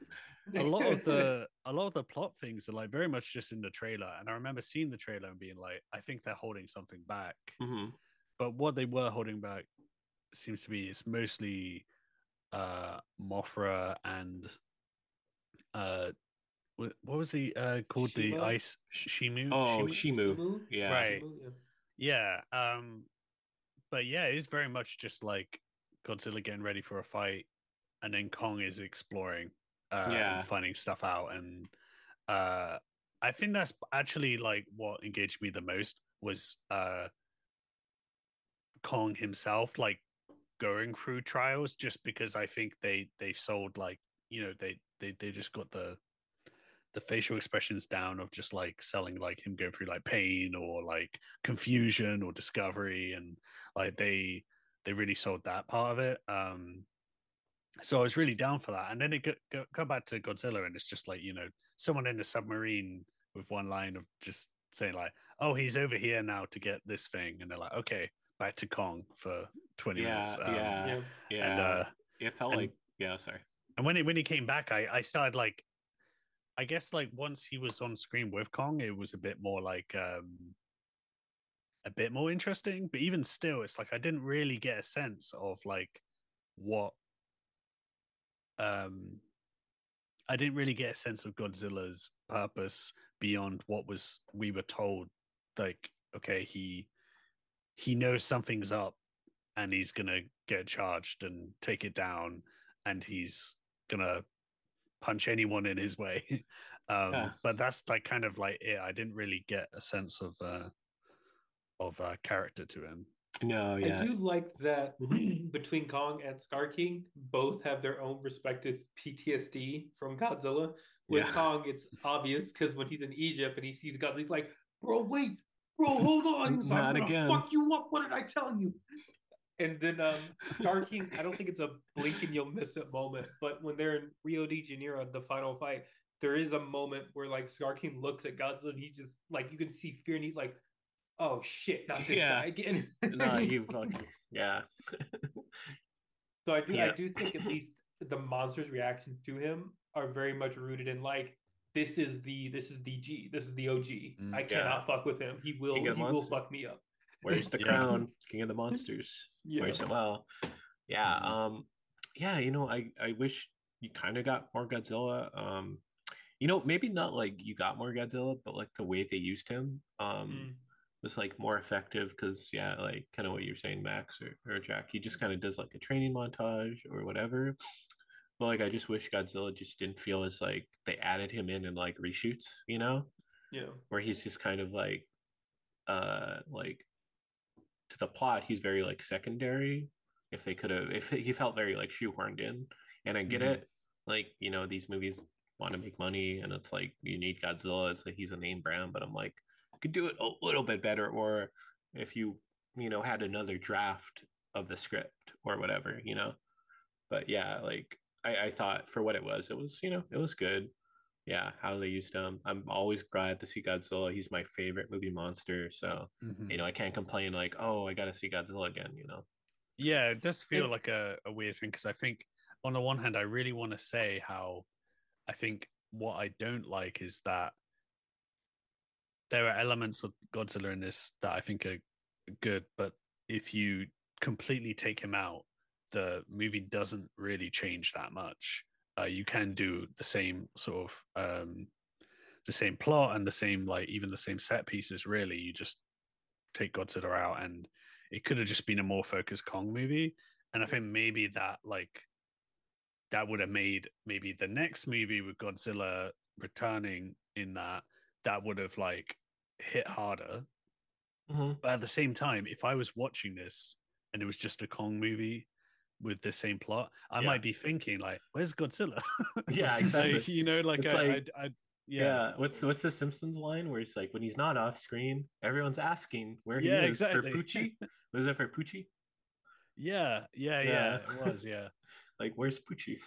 [SPEAKER 3] a lot of the a lot of the plot things are like very much just in the trailer, and I remember seeing the trailer and being like, I think they're holding something back.
[SPEAKER 1] Mm-hmm.
[SPEAKER 3] But what they were holding back seems to be it's mostly uh Mothra and uh what, what was the uh called the
[SPEAKER 2] Shiva?
[SPEAKER 3] ice Shimu?
[SPEAKER 1] Oh,
[SPEAKER 3] Shimu?
[SPEAKER 1] Shimu.
[SPEAKER 2] Shimu?
[SPEAKER 1] Yeah.
[SPEAKER 3] Right.
[SPEAKER 2] Shimu, yeah.
[SPEAKER 3] Yeah. Um but yeah, it's very much just like Godzilla getting ready for a fight, and then Kong is exploring uh
[SPEAKER 1] Yeah.
[SPEAKER 3] and finding stuff out. And uh I think that's actually like what engaged me the most was uh Kong himself like going through trials, just because I think they they sold like, you know, they they they just got the the facial expressions down of just like selling like him going through like pain or like confusion or discovery, and like they they really sold that part of it. Um so I was really down for that. And then it go, go, go back to Godzilla, and it's just like, you know, someone in the submarine with one line of just saying like, oh, he's over here now to get this thing, and they're like, okay, back to Kong for twenty
[SPEAKER 1] Yeah,
[SPEAKER 3] minutes. Um,
[SPEAKER 1] yeah,
[SPEAKER 2] Yeah.
[SPEAKER 1] yeah.
[SPEAKER 3] and uh
[SPEAKER 1] it felt
[SPEAKER 3] and-
[SPEAKER 1] like yeah. Sorry.
[SPEAKER 3] and when he when he came back, I I started like, I guess like once he was on screen with Kong, it was a bit more like um a bit more interesting. But even still, it's like I didn't really get a sense of like what um I didn't really get a sense of Godzilla's purpose beyond what was we were told. Like, okay, he he knows something's up, and he's gonna get charged and take it down, and he's gonna punch anyone in his way. um,
[SPEAKER 1] Yeah.
[SPEAKER 3] But that's like kind of like it. I didn't really get a sense of uh, of uh, character to him.
[SPEAKER 1] No,
[SPEAKER 2] I
[SPEAKER 1] yeah.
[SPEAKER 2] do like that
[SPEAKER 1] Mhm.
[SPEAKER 2] between Kong and Scar King, both have their own respective P T S D from Godzilla. With
[SPEAKER 1] Yeah.
[SPEAKER 2] Kong, it's obvious because when he's in Egypt and he sees Godzilla, he's like, "Bro, wait, bro, hold on,
[SPEAKER 1] Not
[SPEAKER 2] I'm gonna
[SPEAKER 1] again."
[SPEAKER 2] fuck you up. What did I tell you?" And then um, Scar King, I don't think it's a blink and you'll miss it moment, but when they're in Rio de Janeiro, the final fight, there is a moment where like Scar King looks at Godzilla and he's just like, you can see fear, and he's like, "Oh shit, not this
[SPEAKER 1] Yeah.
[SPEAKER 2] guy again."
[SPEAKER 1] No, you fucking yeah.
[SPEAKER 2] So I do, I
[SPEAKER 1] Yeah.
[SPEAKER 2] do think at least the monster's reactions to him are very much rooted in like, this is the this is the G, this is the O G.
[SPEAKER 3] Mm,
[SPEAKER 2] I
[SPEAKER 1] yeah.
[SPEAKER 2] cannot fuck with him. He will
[SPEAKER 1] King of
[SPEAKER 2] he will
[SPEAKER 1] Monsters.
[SPEAKER 2] fuck me up.
[SPEAKER 1] Where's the
[SPEAKER 3] Yeah.
[SPEAKER 1] crown? King of the monsters.
[SPEAKER 2] Yeah.
[SPEAKER 1] Wears it well. Yeah.
[SPEAKER 3] Mhm.
[SPEAKER 1] Um. Yeah. You know, I I wish you kind of got more Godzilla. Um. You know, maybe not like you got more Godzilla, but like the way they used him. Um.
[SPEAKER 2] Mm.
[SPEAKER 1] Was like more effective because yeah, like kind of what you're saying, Max or, or Jack, he just kind of does like a training montage or whatever. But like I just wish Godzilla just didn't feel as like they added him in and like reshoots, you know,
[SPEAKER 2] Yeah.
[SPEAKER 1] where he's just kind of like uh like to the plot, he's very like secondary. If they could have, if he felt very like shoehorned in, and I get
[SPEAKER 3] Mhm.
[SPEAKER 1] it, like you know these movies want to make money, and it's like you need Godzilla. It's like he's a name brand, but I'm like could do it a little bit better, or if you you know had another draft of the script or whatever, you know. But yeah, like I, I thought for what it was, it was you know it was good. Yeah, how they used him. I'm always glad to see Godzilla. He's my favorite movie monster, so
[SPEAKER 3] Mhm.
[SPEAKER 1] you know I can't complain like oh I gotta see Godzilla again, you know.
[SPEAKER 3] Yeah, it does feel
[SPEAKER 2] It-
[SPEAKER 3] like a, a weird thing, because I think on the one hand, I really want to say how I think what I don't like is that there are elements of Godzilla in this that I think are good, but if you completely take him out, the movie doesn't really change that much. Uh, you can do the same sort of um, the same plot and the same like even the same set pieces. Really, you just take Godzilla out, and it could have just been a more focused Kong movie. And I think maybe that like that would have made maybe the next movie with Godzilla returning in that that would have like hit harder.
[SPEAKER 1] Mm-hmm.
[SPEAKER 3] But at the same time, if I was watching this and it was just a Kong movie with the same plot, I
[SPEAKER 1] Yeah.
[SPEAKER 3] might be thinking like, "Where's Godzilla?"
[SPEAKER 1] Yeah, exactly.
[SPEAKER 3] Like, you know, like
[SPEAKER 1] It's
[SPEAKER 3] I,
[SPEAKER 1] like-
[SPEAKER 3] I, I,
[SPEAKER 1] Yeah,
[SPEAKER 3] yeah,
[SPEAKER 1] what's
[SPEAKER 3] so-
[SPEAKER 1] what's the Simpsons line where it's like when he's not off screen, everyone's asking where
[SPEAKER 3] Yeah,
[SPEAKER 1] he is
[SPEAKER 3] exactly.
[SPEAKER 1] for Poochie. Was it for Poochie?
[SPEAKER 3] yeah, yeah,
[SPEAKER 1] Yeah.
[SPEAKER 3] yeah, it was, yeah.
[SPEAKER 1] Like where's Poochie?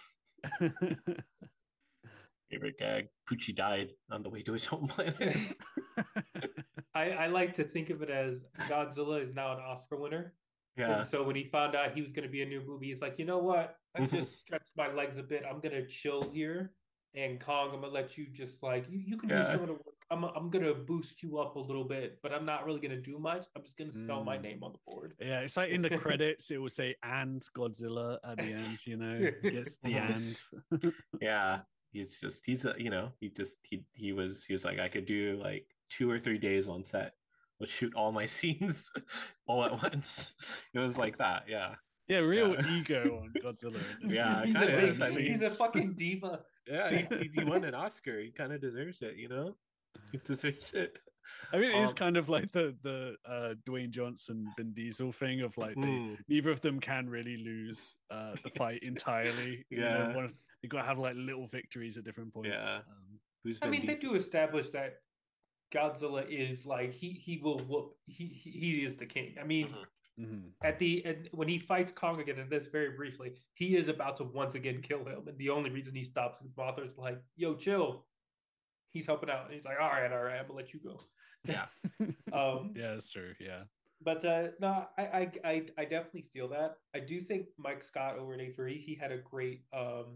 [SPEAKER 1] Favorite gag. Poochie died on the way to his home planet.
[SPEAKER 2] I, I like to think of it as Godzilla is now an Oscar winner.
[SPEAKER 1] Yeah.
[SPEAKER 2] And so when he found out he was going to be a new movie, he's like, you know what? I've
[SPEAKER 1] Mhm.
[SPEAKER 2] just stretched my legs a bit. I'm going to chill here and Kong, I'm gonna let you just like you, you can do
[SPEAKER 1] Yeah.
[SPEAKER 2] some of the work. I'm I'm gonna boost you up a little bit, but I'm not really gonna do much. I'm just gonna sell my
[SPEAKER 3] Mm.
[SPEAKER 2] name on the board.
[SPEAKER 3] Yeah, it's like in the credits, it will say "and Godzilla" at the end. You know, gets the
[SPEAKER 1] Mhm.
[SPEAKER 3] "and."
[SPEAKER 1] Yeah. He's just he's a you know, he just he he was he was like I could do like two or three days on set. Let's shoot all my scenes all at once. It was like that, yeah.
[SPEAKER 3] Yeah, real
[SPEAKER 1] Yeah.
[SPEAKER 3] ego on Godzilla in this
[SPEAKER 1] Yeah,
[SPEAKER 3] one.
[SPEAKER 1] it
[SPEAKER 2] He's a
[SPEAKER 1] kind of
[SPEAKER 3] Whatever
[SPEAKER 1] is.
[SPEAKER 2] big.
[SPEAKER 1] I mean,
[SPEAKER 2] He's a
[SPEAKER 3] scenes.
[SPEAKER 2] fucking diva.
[SPEAKER 1] yeah, he, he he won an Oscar. He kind of deserves it, you know? He deserves it.
[SPEAKER 3] I mean, it is
[SPEAKER 1] Um,
[SPEAKER 3] kind of like the the uh, Dwayne Johnson Vin Diesel thing of like they
[SPEAKER 1] mm,
[SPEAKER 3] neither of them can really lose uh, the fight entirely. You know,
[SPEAKER 1] yeah,
[SPEAKER 3] one of they got to have like little victories at different points.
[SPEAKER 1] yeah.
[SPEAKER 3] Um,
[SPEAKER 1] Who's
[SPEAKER 2] I
[SPEAKER 1] Vin
[SPEAKER 2] mean, they
[SPEAKER 1] Diesel?
[SPEAKER 2] do establish that Godzilla is like he he will whoop. He he, he is the king. I mean,
[SPEAKER 1] Mhm.
[SPEAKER 3] mhm.
[SPEAKER 2] at the and when he fights Kong again, and this very briefly, he is about to once again kill him, and the only reason he stops is Mothra is like, "Yo, chill." He's helping out, and he's like, "All right, all right, I'm gonna let you go."
[SPEAKER 1] Yeah.
[SPEAKER 2] Um,
[SPEAKER 3] Yeah, that's true. Yeah.
[SPEAKER 2] but uh, no, I, I I I definitely feel that. I do think Mike Scott over at A three, he had a great um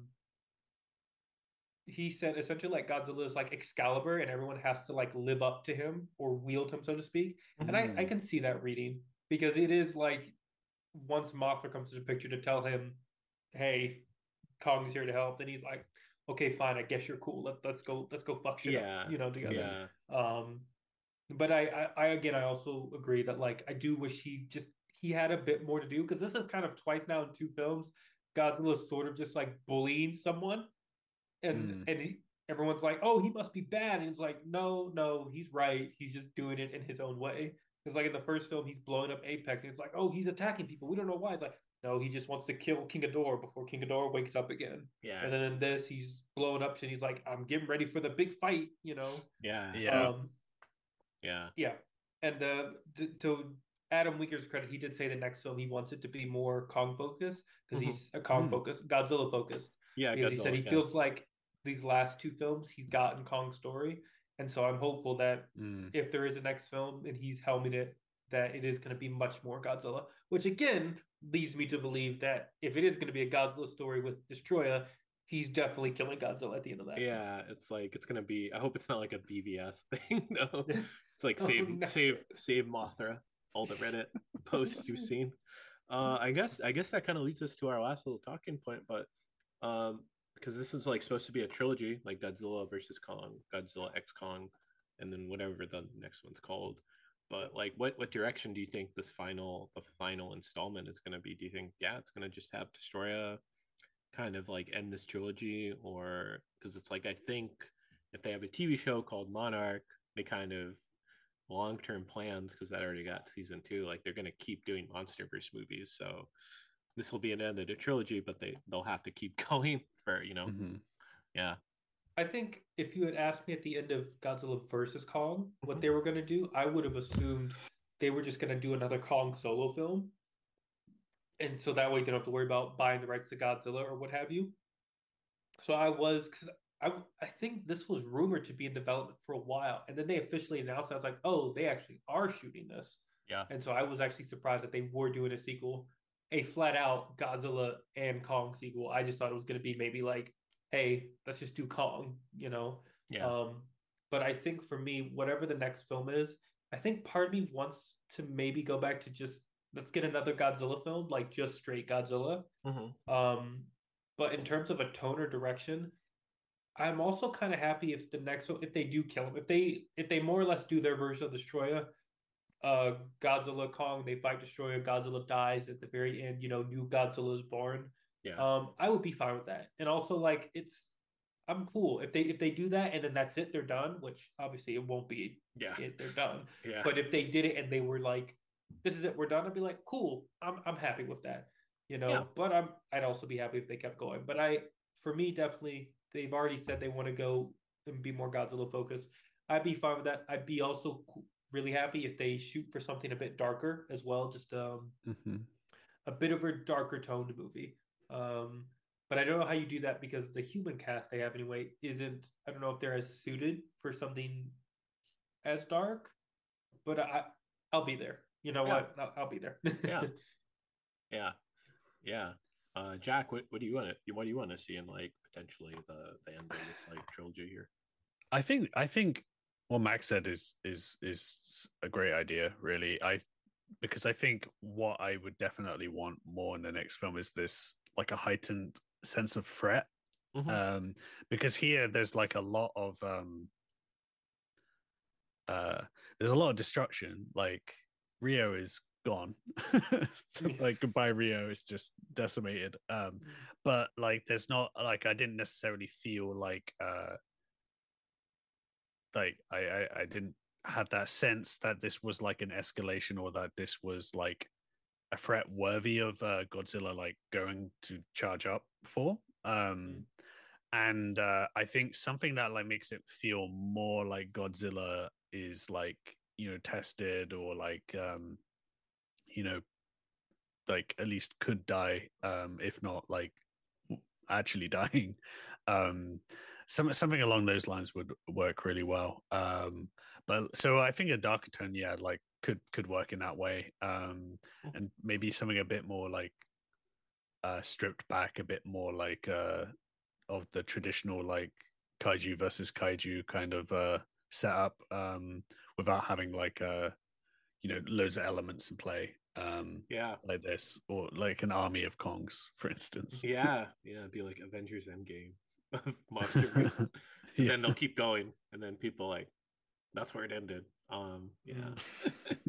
[SPEAKER 2] he said essentially like Godzilla is like Excalibur and everyone has to like live up to him or wield him, so to speak. And I, I
[SPEAKER 3] Mm.
[SPEAKER 2] can see that reading because it is like once Mothra comes to the picture to tell him, hey, Kong's here to help, then he's like, okay, fine, I guess you're cool. Let, let's go, let's go fuck shit up,
[SPEAKER 1] Yeah.
[SPEAKER 2] you know, together.
[SPEAKER 1] Yeah.
[SPEAKER 2] Um, but I, I, I again, I also agree that like I do wish he just he had a bit more to do because this is kind of twice now in two films. Godzilla's sort of just like bullying someone and
[SPEAKER 3] Mm.
[SPEAKER 2] and he, everyone's like, "Oh, he must be bad," and it's like, "No, no, he's right. He's just doing it in his own way." Because like in the first film, he's blowing up Apex, and it's like, "Oh, he's attacking people. We don't know why." It's like, no, he just wants to kill King Ghidorah before King Ghidorah wakes up again.
[SPEAKER 1] Yeah.
[SPEAKER 2] And then in this, he's blowing up shit. He's like, "I'm getting ready for the big fight," you know.
[SPEAKER 1] Yeah.
[SPEAKER 3] Yeah.
[SPEAKER 2] Um,
[SPEAKER 1] Yeah.
[SPEAKER 2] yeah, and uh, to, to Adam Winger's credit, he did say the next film he wants it to be more Kong focused because
[SPEAKER 1] Mhm.
[SPEAKER 2] he's a Kong
[SPEAKER 3] Mm.
[SPEAKER 2] focused, Godzilla focused.
[SPEAKER 1] Yeah.
[SPEAKER 2] Because he said
[SPEAKER 1] Godzilla,
[SPEAKER 2] he
[SPEAKER 1] yeah.
[SPEAKER 2] feels like these last two films he's gotten Kong's story, and so I'm hopeful that
[SPEAKER 3] Mm.
[SPEAKER 2] if there is a next film and he's helming it, that it is going to be much more Godzilla. Which again leads me to believe that if it is going to be a Godzilla story with Destroyer, he's definitely killing Godzilla at the end of that.
[SPEAKER 1] Yeah, it's like it's gonna be. I hope it's not like a B V S thing. No, it's like
[SPEAKER 2] Oh,
[SPEAKER 1] save,
[SPEAKER 2] no.
[SPEAKER 1] save, save Mothra. All the Reddit posts you've seen. Uh, I guess, I guess that kind of leads us to our last little talking point. But um, because this is like supposed to be a trilogy, like Godzilla versus Kong, Godzilla X Kong, and then whatever the next one's called. But like, what what direction do you think this final the final installment is gonna be? Do you think yeah, it's gonna just have Destroya kind of like end this trilogy, or because it's like I think if they have a T V show called Monarch, they kind of long term plans because that already got season two. Like they're gonna keep doing MonsterVerse movies, so this will be an end of the trilogy, but they they'll have to keep going for you know
[SPEAKER 3] Mm-hmm.
[SPEAKER 1] yeah.
[SPEAKER 2] I think if you had asked me at the end of Godzilla versus Kong what they were going to do, I would have assumed they were just going to do another Kong solo film. And so that way you don't have to worry about buying the rights to Godzilla or what have you. So I was, because I, I think this was rumored to be in development for a while. And then they officially announced, I was like, oh, they actually are shooting this.
[SPEAKER 1] Yeah.
[SPEAKER 2] And so I was actually surprised that they were doing a sequel, a flat out Godzilla and Kong sequel. I just thought it was going to be maybe like, hey, let's just do Kong, you know?
[SPEAKER 1] Yeah.
[SPEAKER 2] Um, but I think for me, whatever the next film is, I think part of me wants to maybe go back to just let's get another Godzilla film, like just straight Godzilla.
[SPEAKER 1] Mm-hmm.
[SPEAKER 2] Um, but in terms of a tone or direction, I'm also kind of happy if the next if they do kill him, if they if they more or less do their version of Destroyer, uh, Godzilla Kong, they fight Destroyer, Godzilla dies at the very end, you know, new Godzilla is born.
[SPEAKER 1] Yeah.
[SPEAKER 2] Um, I would be fine with that. And also like it's I'm cool if they if they do that and then that's it, they're done, which obviously it won't be
[SPEAKER 1] Yeah.
[SPEAKER 2] it, they're done.
[SPEAKER 1] Yeah.
[SPEAKER 2] But if they did it and they were like, this is it, we're done, I'd be like, cool, I'm I'm happy with that. You know,
[SPEAKER 1] Yeah.
[SPEAKER 2] but I'm I'd also be happy if they kept going. But I for me definitely they've already said they want to go and be more Godzilla focused. I'd be fine with that. I'd be also really happy if they shoot for something a bit darker as well, just um
[SPEAKER 3] Mm-hmm.
[SPEAKER 2] a bit of a darker toned movie. Um, but I don't know how you do that because the human cast they have anyway isn't. I don't know if they're as suited for something as dark. But I, I'll be there. You know
[SPEAKER 1] Yeah.
[SPEAKER 2] what? I'll, I'll be there.
[SPEAKER 1] Yeah. Yeah. Yeah. Uh, Jack, what, what do you want to what do you want to see in like potentially the the end of this like trilogy here?
[SPEAKER 3] I think I think what Max said is is is a great idea, really. I because I think what I would definitely want more in the next film is this like a heightened sense of threat.
[SPEAKER 1] Mhm.
[SPEAKER 3] Um, because here there's like a lot of um uh there's a lot of destruction. Like Rio is gone. So, like goodbye Rio is just decimated. Um, but like there's not like I didn't necessarily feel like uh like I, I I didn't have that sense that this was like an escalation or that this was like a threat worthy of uh, Godzilla like going to charge up for. Um, and uh, I think something that like makes it feel more like Godzilla is like you know tested or like um, you know like at least could die, um, if not like actually dying. Um, some something along those lines would work really well. Um, but so I think a darker tone, yeah, like could could work in that way. Um, and maybe something a bit more like uh stripped back, a bit more like uh of the traditional like kaiju versus kaiju kind of uh setup, um, without having like uh you know loads of elements in play, um,
[SPEAKER 1] Yeah,
[SPEAKER 3] like this, or like an army of Kongs, for instance.
[SPEAKER 1] yeah, yeah. It'd be like Avengers Endgame of monster movies, and
[SPEAKER 3] Yeah.
[SPEAKER 1] then they'll keep going, and then people like that's where it ended. Um, yeah,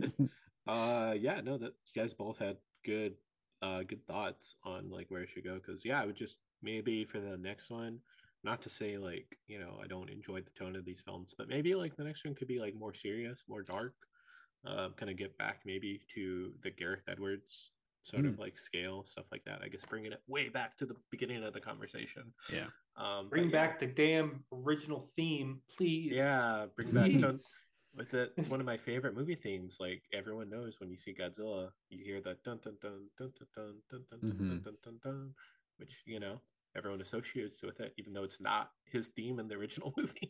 [SPEAKER 1] uh, yeah. No, that you guys both had good, uh, good thoughts on like where it should go. Because yeah, I would just maybe for the next one, not to say like you know I don't enjoy the tone of these films, but maybe like the next one could be like more serious, more dark. Uh, kind of get back maybe to the Gareth Edwards sort
[SPEAKER 3] Mm.
[SPEAKER 1] of like scale, stuff like that. I guess bringing it way back to the beginning of the conversation.
[SPEAKER 3] Yeah.
[SPEAKER 1] Um,
[SPEAKER 2] Bring
[SPEAKER 1] but yeah,
[SPEAKER 2] back the damn original theme, please.
[SPEAKER 1] yeah, bring back dun,
[SPEAKER 2] Please.
[SPEAKER 1] with it. It's one of my favorite movie themes. Like everyone knows when you see Godzilla, you hear that dun dun dun dun dun dun dun dun dun
[SPEAKER 3] Mhm.
[SPEAKER 1] dun dun dun dun, which you know everyone associates with it, even though it's not his theme in the original movie.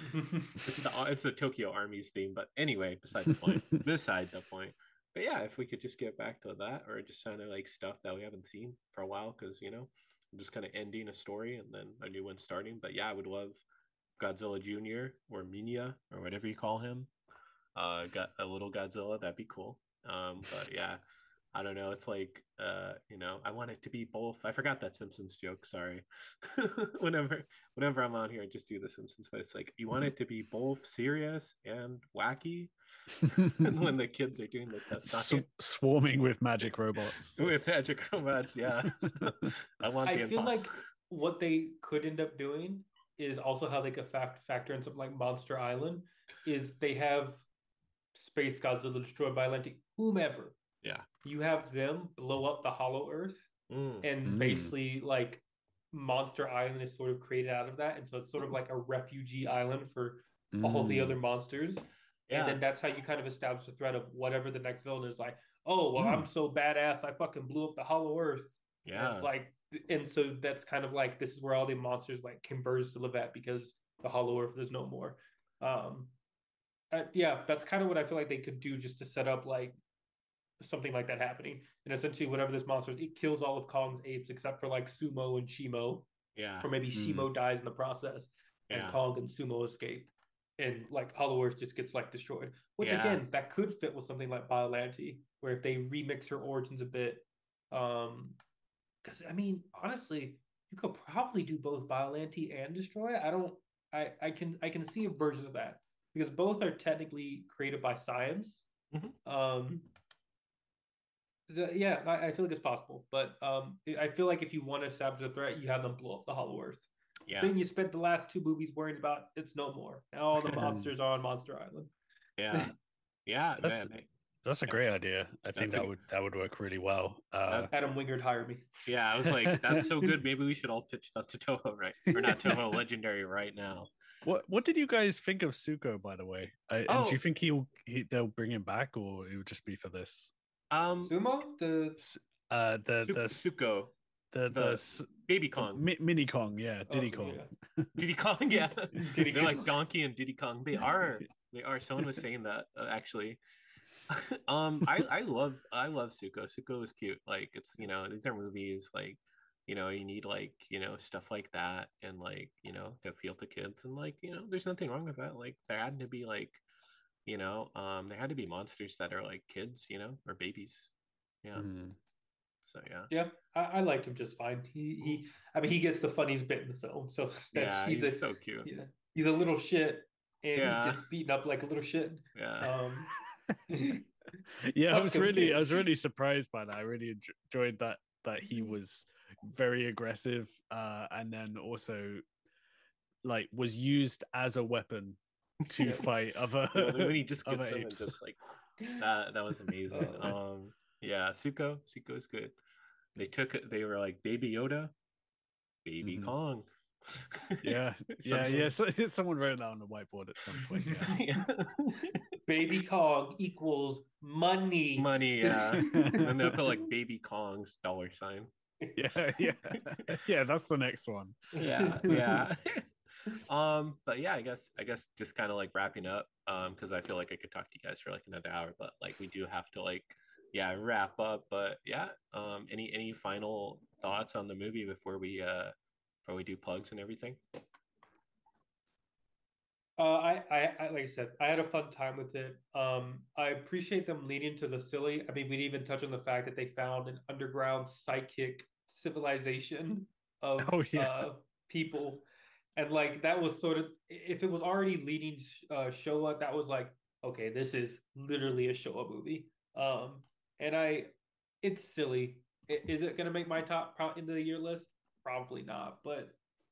[SPEAKER 1] It's the it's the Tokyo Army's theme, but anyway, beside the point. Beside the point. But yeah, if we could just get back to that, or just kind of like stuff that we haven't seen for a while, because you know, just kind of ending a story and then a new one starting. But yeah, I would love Godzilla Junior or Minya or whatever you call him. Uh, got a little Godzilla, that'd be cool. Um, but yeah, I don't know. It's like, uh, you know, I want it to be both. I forgot that Simpsons joke. Sorry. whenever, whenever I'm on here, I just do the Simpsons. But it's like you want it to be both serious and wacky. And when the kids are doing the test
[SPEAKER 3] Sw- swarming with magic robots.
[SPEAKER 1] with magic robots, yeah. So I want
[SPEAKER 2] I
[SPEAKER 1] the
[SPEAKER 2] feel
[SPEAKER 1] impossible.
[SPEAKER 2] like what they could end up doing is also how they could fact factor in something like Monster Island. Is they have Space Godzilla destroyed by Atlantic, whomever.
[SPEAKER 1] Yeah.
[SPEAKER 2] You have them blow up the Hollow Earth,
[SPEAKER 1] Mm.
[SPEAKER 2] and
[SPEAKER 3] Mm.
[SPEAKER 2] basically like Monster Island is sort of created out of that, and so it's sort of like a refugee island for all the
[SPEAKER 3] Mm.
[SPEAKER 2] other monsters.
[SPEAKER 1] Yeah.
[SPEAKER 2] And then that's how you kind of establish the threat of whatever the next villain is like, oh, well,
[SPEAKER 3] Mm.
[SPEAKER 2] I'm so badass, I fucking blew up the Hollow Earth. And
[SPEAKER 1] Yeah.
[SPEAKER 2] it's like, and so that's kind of like, this is where all the monsters like converge to live at because the Hollow Earth is no more. Um, uh, yeah, that's kind of what I feel like they could do just to set up like something like that happening. And essentially, whatever this monster is, it kills all of Kong's apes except for like Sumo and Shimo,
[SPEAKER 1] Yeah.
[SPEAKER 2] or maybe
[SPEAKER 3] Mm.
[SPEAKER 2] Shimo dies in the process, and
[SPEAKER 1] Yeah.
[SPEAKER 2] Kong and Sumo escape, and like Hollow Earth just gets like destroyed. Which
[SPEAKER 1] Yeah.
[SPEAKER 2] again, that could fit with something like Biollante, where if they remix her origins a bit, um, because I mean, honestly, you could probably do both Biollante and Destroy. I don't, I, I can, I can see a version of that because both are technically created by science.
[SPEAKER 1] Mhm.
[SPEAKER 2] Um, so, yeah, I, I feel like it's possible, but um, I feel like if you want to establish a threat, you have them blow up the Hollow Earth.
[SPEAKER 1] Yeah.
[SPEAKER 2] Then you spent the last two movies worrying about it's no more. Now all the monsters are on Monster Island.
[SPEAKER 1] Yeah. Yeah.
[SPEAKER 3] That's-
[SPEAKER 1] man,
[SPEAKER 3] That's a
[SPEAKER 1] Yeah.
[SPEAKER 3] great idea. I think
[SPEAKER 1] That's
[SPEAKER 3] that
[SPEAKER 1] a-
[SPEAKER 3] would that would work really well. Uh,
[SPEAKER 2] Adam Wingard, hire me.
[SPEAKER 1] Yeah, I was like, that's so good. Maybe we should all pitch stuff to Toho, right? Or not Toho, Legendary right now.
[SPEAKER 3] what what did you guys think of Suko, by the way? I, and
[SPEAKER 1] Oh.
[SPEAKER 3] do you think he'll he, they'll bring him back, or it would just be for this?
[SPEAKER 1] Um,
[SPEAKER 2] Sumo, the
[SPEAKER 3] S- Uh, the
[SPEAKER 1] Su-
[SPEAKER 3] the
[SPEAKER 1] Suko,
[SPEAKER 3] the the,
[SPEAKER 1] the
[SPEAKER 3] s-
[SPEAKER 1] Baby
[SPEAKER 3] the
[SPEAKER 1] Kong,
[SPEAKER 3] mi- mini Kong, yeah,
[SPEAKER 2] oh,
[SPEAKER 3] Diddy
[SPEAKER 2] Sumo,
[SPEAKER 3] Kong.
[SPEAKER 2] yeah.
[SPEAKER 1] Diddy Kong, yeah.
[SPEAKER 2] Diddy
[SPEAKER 1] They're
[SPEAKER 2] Kong.
[SPEAKER 1] like Donkey and Diddy Kong. They are. They are. Someone was saying that uh, actually. um, I I love I love Suko. Suko is cute. Like it's you know these are movies like you know, you need like, you know, stuff like that, and like, you know, to appeal to kids, and like, you know, there's nothing wrong with that. Like there had to be like, you know, um, there had to be monsters that are like kids, you know, or babies. Yeah.
[SPEAKER 3] Mm.
[SPEAKER 1] So yeah.
[SPEAKER 2] Yeah, I, I liked him just fine. He he, I mean, he gets the funniest bit in the film, so that's
[SPEAKER 1] Yeah,
[SPEAKER 2] he's,
[SPEAKER 1] he's
[SPEAKER 2] a
[SPEAKER 1] so cute.
[SPEAKER 2] yeah, he's a little shit, and he
[SPEAKER 1] Yeah.
[SPEAKER 2] gets beaten up like a little shit.
[SPEAKER 1] Yeah.
[SPEAKER 2] Um,
[SPEAKER 3] Yeah, I
[SPEAKER 2] fuck
[SPEAKER 3] was
[SPEAKER 2] them
[SPEAKER 3] really, I was
[SPEAKER 2] kids.
[SPEAKER 3] really surprised by that. I really enj- enjoyed that that he was very aggressive, uh, and then also like was used as a weapon to
[SPEAKER 2] Yeah.
[SPEAKER 3] fight other
[SPEAKER 1] Yeah, like when he just
[SPEAKER 3] other
[SPEAKER 1] gets them and
[SPEAKER 3] apes.
[SPEAKER 1] just like that, that was amazing.
[SPEAKER 2] Uh,
[SPEAKER 1] Um, yeah, Suko, Suko is good. They took it. They were like Baby Yoda, Baby
[SPEAKER 3] Mhm.
[SPEAKER 1] Kong.
[SPEAKER 3] Yeah, yeah,
[SPEAKER 1] Something
[SPEAKER 3] yeah.
[SPEAKER 1] like-
[SPEAKER 3] So, someone wrote that on the whiteboard at some point. Yeah.
[SPEAKER 1] Yeah.
[SPEAKER 2] Baby Kong equals money.
[SPEAKER 1] Money, yeah. And then they'll put like Baby Kong's dollar sign.
[SPEAKER 3] Yeah, yeah, yeah. That's the next one.
[SPEAKER 1] Yeah, yeah. um, but yeah, I guess I guess just kind of like wrapping up, um, because I feel like I could talk to you guys for like another hour, but like we do have to like yeah wrap up. But yeah, um, any any final thoughts on the movie before we uh before we do plugs and everything?
[SPEAKER 2] Uh, I, I, I, like I said, I had a fun time with it. Um, I appreciate them leaning to the silly. I mean, we didn't even touch on the fact that they found an underground psychic civilization of
[SPEAKER 3] Oh, yeah.
[SPEAKER 2] uh, people, and like that was sort of, if it was already leading uh, Showa, that was like, okay, this is literally a Showa movie. Um, and I, it's silly. I- Is it gonna make my top pro- end of the year list? Probably not, but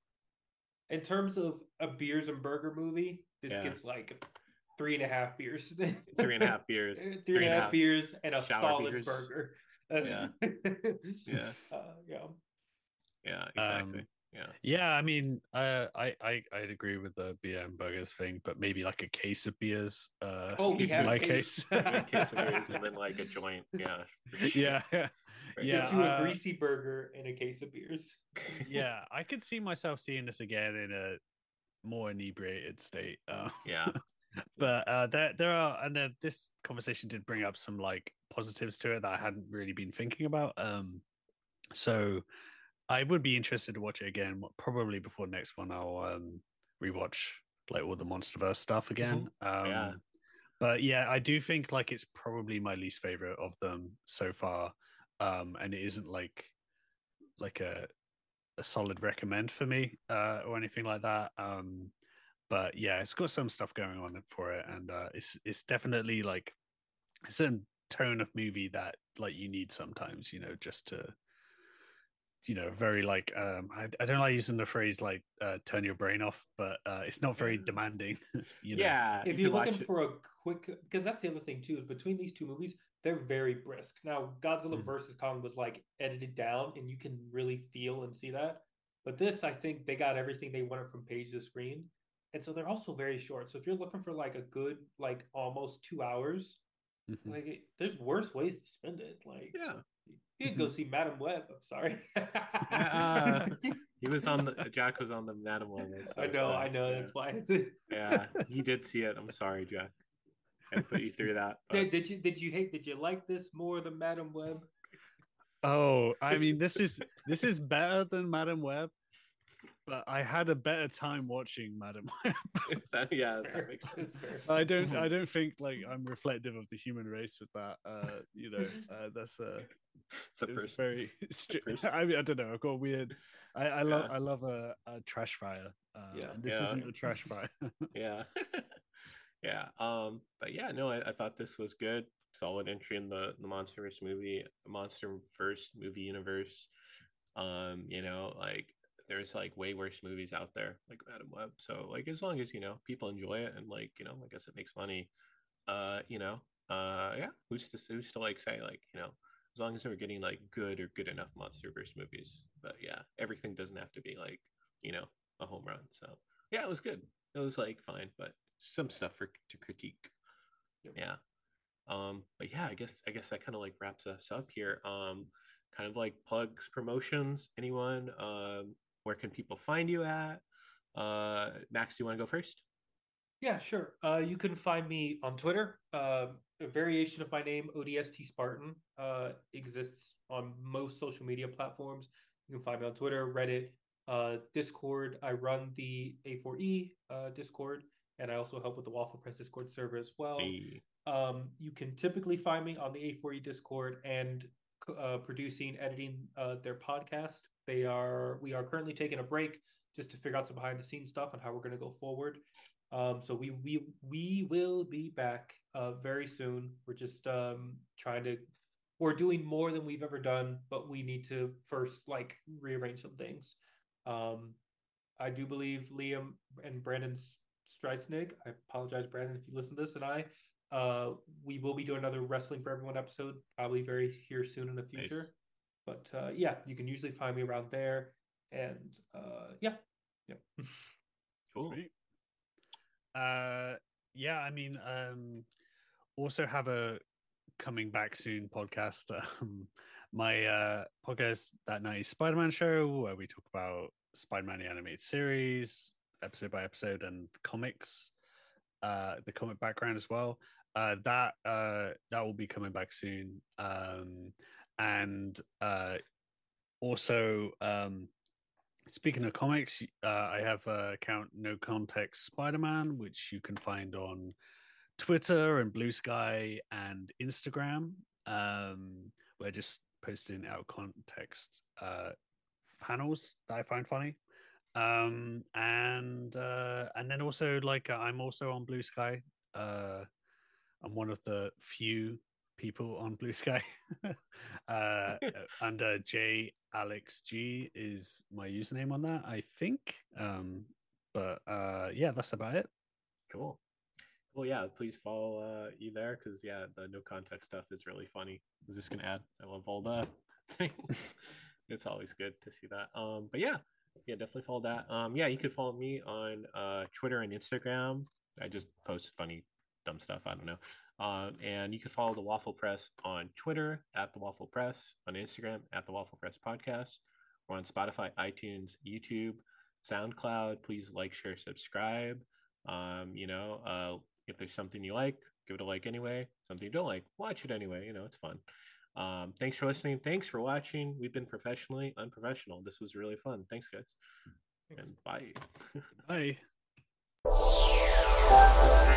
[SPEAKER 2] in terms of a beers and burger movie, this
[SPEAKER 1] Yeah.
[SPEAKER 2] gets like three and a half beers.
[SPEAKER 1] Three and a half beers.
[SPEAKER 2] three and a half beers and a
[SPEAKER 1] shower
[SPEAKER 2] solid
[SPEAKER 1] beers.
[SPEAKER 2] burger.
[SPEAKER 1] Yeah. Yeah.
[SPEAKER 2] Uh, yeah.
[SPEAKER 1] Yeah, exactly.
[SPEAKER 3] Um,
[SPEAKER 1] Yeah.
[SPEAKER 3] Yeah, I mean, uh, I I I'd agree with the beer and burgers thing, but maybe like a case of beers. Uh,
[SPEAKER 2] Oh, we
[SPEAKER 3] in
[SPEAKER 2] have
[SPEAKER 3] my
[SPEAKER 2] a case.
[SPEAKER 3] case.
[SPEAKER 1] A case of beers and then like a joint. Yeah.
[SPEAKER 3] yeah, yeah,
[SPEAKER 1] Right.
[SPEAKER 3] yeah.
[SPEAKER 2] Get you a
[SPEAKER 3] uh,
[SPEAKER 2] greasy burger and a case of beers.
[SPEAKER 3] yeah. I could see myself seeing this again in a more inebriated state. Uh,
[SPEAKER 1] Yeah.
[SPEAKER 3] but uh, there there are, and uh, this conversation did bring up some like positives to it that I hadn't really been thinking about. Um, so I would be interested to watch it again. Probably before the next one, I'll um, rewatch like all the MonsterVerse stuff again. Um,
[SPEAKER 1] Yeah.
[SPEAKER 3] But yeah, I do think like it's probably my least favorite of them so far, um, and it isn't like like a a solid recommend for me uh, or anything like that. Um, but yeah, it's got some stuff going on for it, and uh, it's it's definitely like a certain tone of movie that like you need sometimes, you know, just to you know, very like um I, I don't like using the phrase like uh turn your brain off, but uh it's not very
[SPEAKER 1] Yeah.
[SPEAKER 3] demanding. you know?
[SPEAKER 1] Yeah.
[SPEAKER 2] If
[SPEAKER 1] you
[SPEAKER 2] you're
[SPEAKER 1] can
[SPEAKER 2] looking
[SPEAKER 1] watch it.
[SPEAKER 2] for a quick, because that's the other thing too, is between these two movies, they're very brisk. Now, Godzilla
[SPEAKER 3] Mhm.
[SPEAKER 2] versus Kong was like edited down, and you can really feel and see that. But this, I think they got everything they wanted from page to screen, and so they're also very short. So if you're looking for like a good, like almost two hours,
[SPEAKER 3] Mhm.
[SPEAKER 2] like it, there's worse ways to spend it. Like
[SPEAKER 1] Yeah.
[SPEAKER 2] you can go see Madam Web. I'm sorry.
[SPEAKER 1] Uh, he was on the Jack was on the Madam Web.
[SPEAKER 2] I know, I know.
[SPEAKER 1] Yeah.
[SPEAKER 2] That's why.
[SPEAKER 1] Yeah, he did see it. I'm sorry, Jack. I put you through that. But...
[SPEAKER 2] Did, did you did you hate? Did you like this more than Madam Web?
[SPEAKER 3] Oh, I mean, this is this is better than Madam Web, but I had a better time watching Madam Web.
[SPEAKER 1] that, yeah,
[SPEAKER 2] Fair.
[SPEAKER 1] that makes sense.
[SPEAKER 2] It's fair.
[SPEAKER 3] I don't I don't think like I'm reflective of the human race with that. Uh, you know, uh, that's uh
[SPEAKER 1] It's a
[SPEAKER 3] it was
[SPEAKER 1] person.
[SPEAKER 3] very stri-
[SPEAKER 1] person.
[SPEAKER 3] I mean, I don't know. I've got weird. I, I love
[SPEAKER 1] Yeah.
[SPEAKER 3] I love a, a trash fire. Uh,
[SPEAKER 2] Yeah.
[SPEAKER 3] and this
[SPEAKER 1] Yeah.
[SPEAKER 3] isn't a trash fire.
[SPEAKER 1] Yeah. Yeah. Um, but yeah, no, I, I thought this was good. Solid entry in the the MonsterVerse movie, MonsterVerse movie universe. Um, you know, like there's like way worse movies out there, like Madam Web. So like as long as you know people enjoy it and like you know, I guess it makes money. Uh, you know, uh, yeah. Who's to who's to like say like you know, as long as we're getting like good or good enough MonsterVerse movies. But yeah, everything doesn't have to be like you know a home run. So yeah, it was good. It was like fine, but some stuff for to critique.
[SPEAKER 2] Yep.
[SPEAKER 1] Yeah. Um, but yeah, I guess I guess that kind of like wraps us up here. Um, kind of like plugs, promotions. Anyone? Um, where can people find you at? Uh, Max, do you want to go first?
[SPEAKER 2] Yeah, sure. Uh, you can find me on Twitter. Uh, a variation of my name, O D S T Spartan, uh, exists on most social media platforms. You can find me on Twitter, Reddit, uh, Discord. I run the A four E uh, Discord, and I also help with the Waffle Press Discord server as well.
[SPEAKER 1] Hey.
[SPEAKER 2] Um, you can typically find me on the A four E Discord and uh, producing, editing uh, their podcast. They are we are currently taking a break just to figure out some behind the scenes stuff and how we're going to go forward. Um, so we we we will be back uh, very soon. We're just um, trying to we're doing more than we've ever done, but we need to first like rearrange some things. Um, I do believe Liam and Brandon Streisnig, I apologize, Brandon, if you listen to this, and I, uh, we will be doing another Wrestling for Everyone episode, probably very here soon in the future. Nice. But uh, yeah, you can usually find me around there. And uh, yeah, yeah.
[SPEAKER 1] Cool.
[SPEAKER 3] Sweet. Uh, yeah, I mean, um, also have a coming back soon podcast. Um, my uh, podcast, That nineties Spider-Man Show, where we talk about Spider-Man the animated series, episode by episode, and comics, uh, the comic background as well. Uh, that uh, that will be coming back soon. Um, and uh, also, um, speaking of comics, uh, I have a account No Context Spider-Man, which you can find on Twitter and Blue Sky and Instagram. Um, we're just posting out of context uh, panels that I find funny. Um, and uh, and then also like uh, I'm also on Blue Sky. Uh, I'm one of the few people on Blue Sky. uh, and uh, J Alex G is my username on that, I think. Um, but uh, yeah, that's about it.
[SPEAKER 1] Cool. Well, yeah, please follow uh, you there because, yeah, the no context stuff is really funny. I was just going to add, I love all the things. It's always good to see that. Um, but yeah, yeah, definitely follow that. Um, yeah, you can follow me on uh, Twitter and Instagram. I just post funny, dumb stuff. I don't know. Um, and you can follow the Waffle Press on Twitter at the Waffle Press, on Instagram at the Waffle Press Podcast. We're on Spotify, iTunes, YouTube, SoundCloud. Please like, share, subscribe. Um, you know, uh, if there's something you like, give it a like anyway. Something you don't like, watch it anyway. You know, it's fun. Um, thanks for listening. Thanks for watching. We've been professionally unprofessional. This was really fun. Thanks, guys. Thanks. And bye.
[SPEAKER 3] Bye.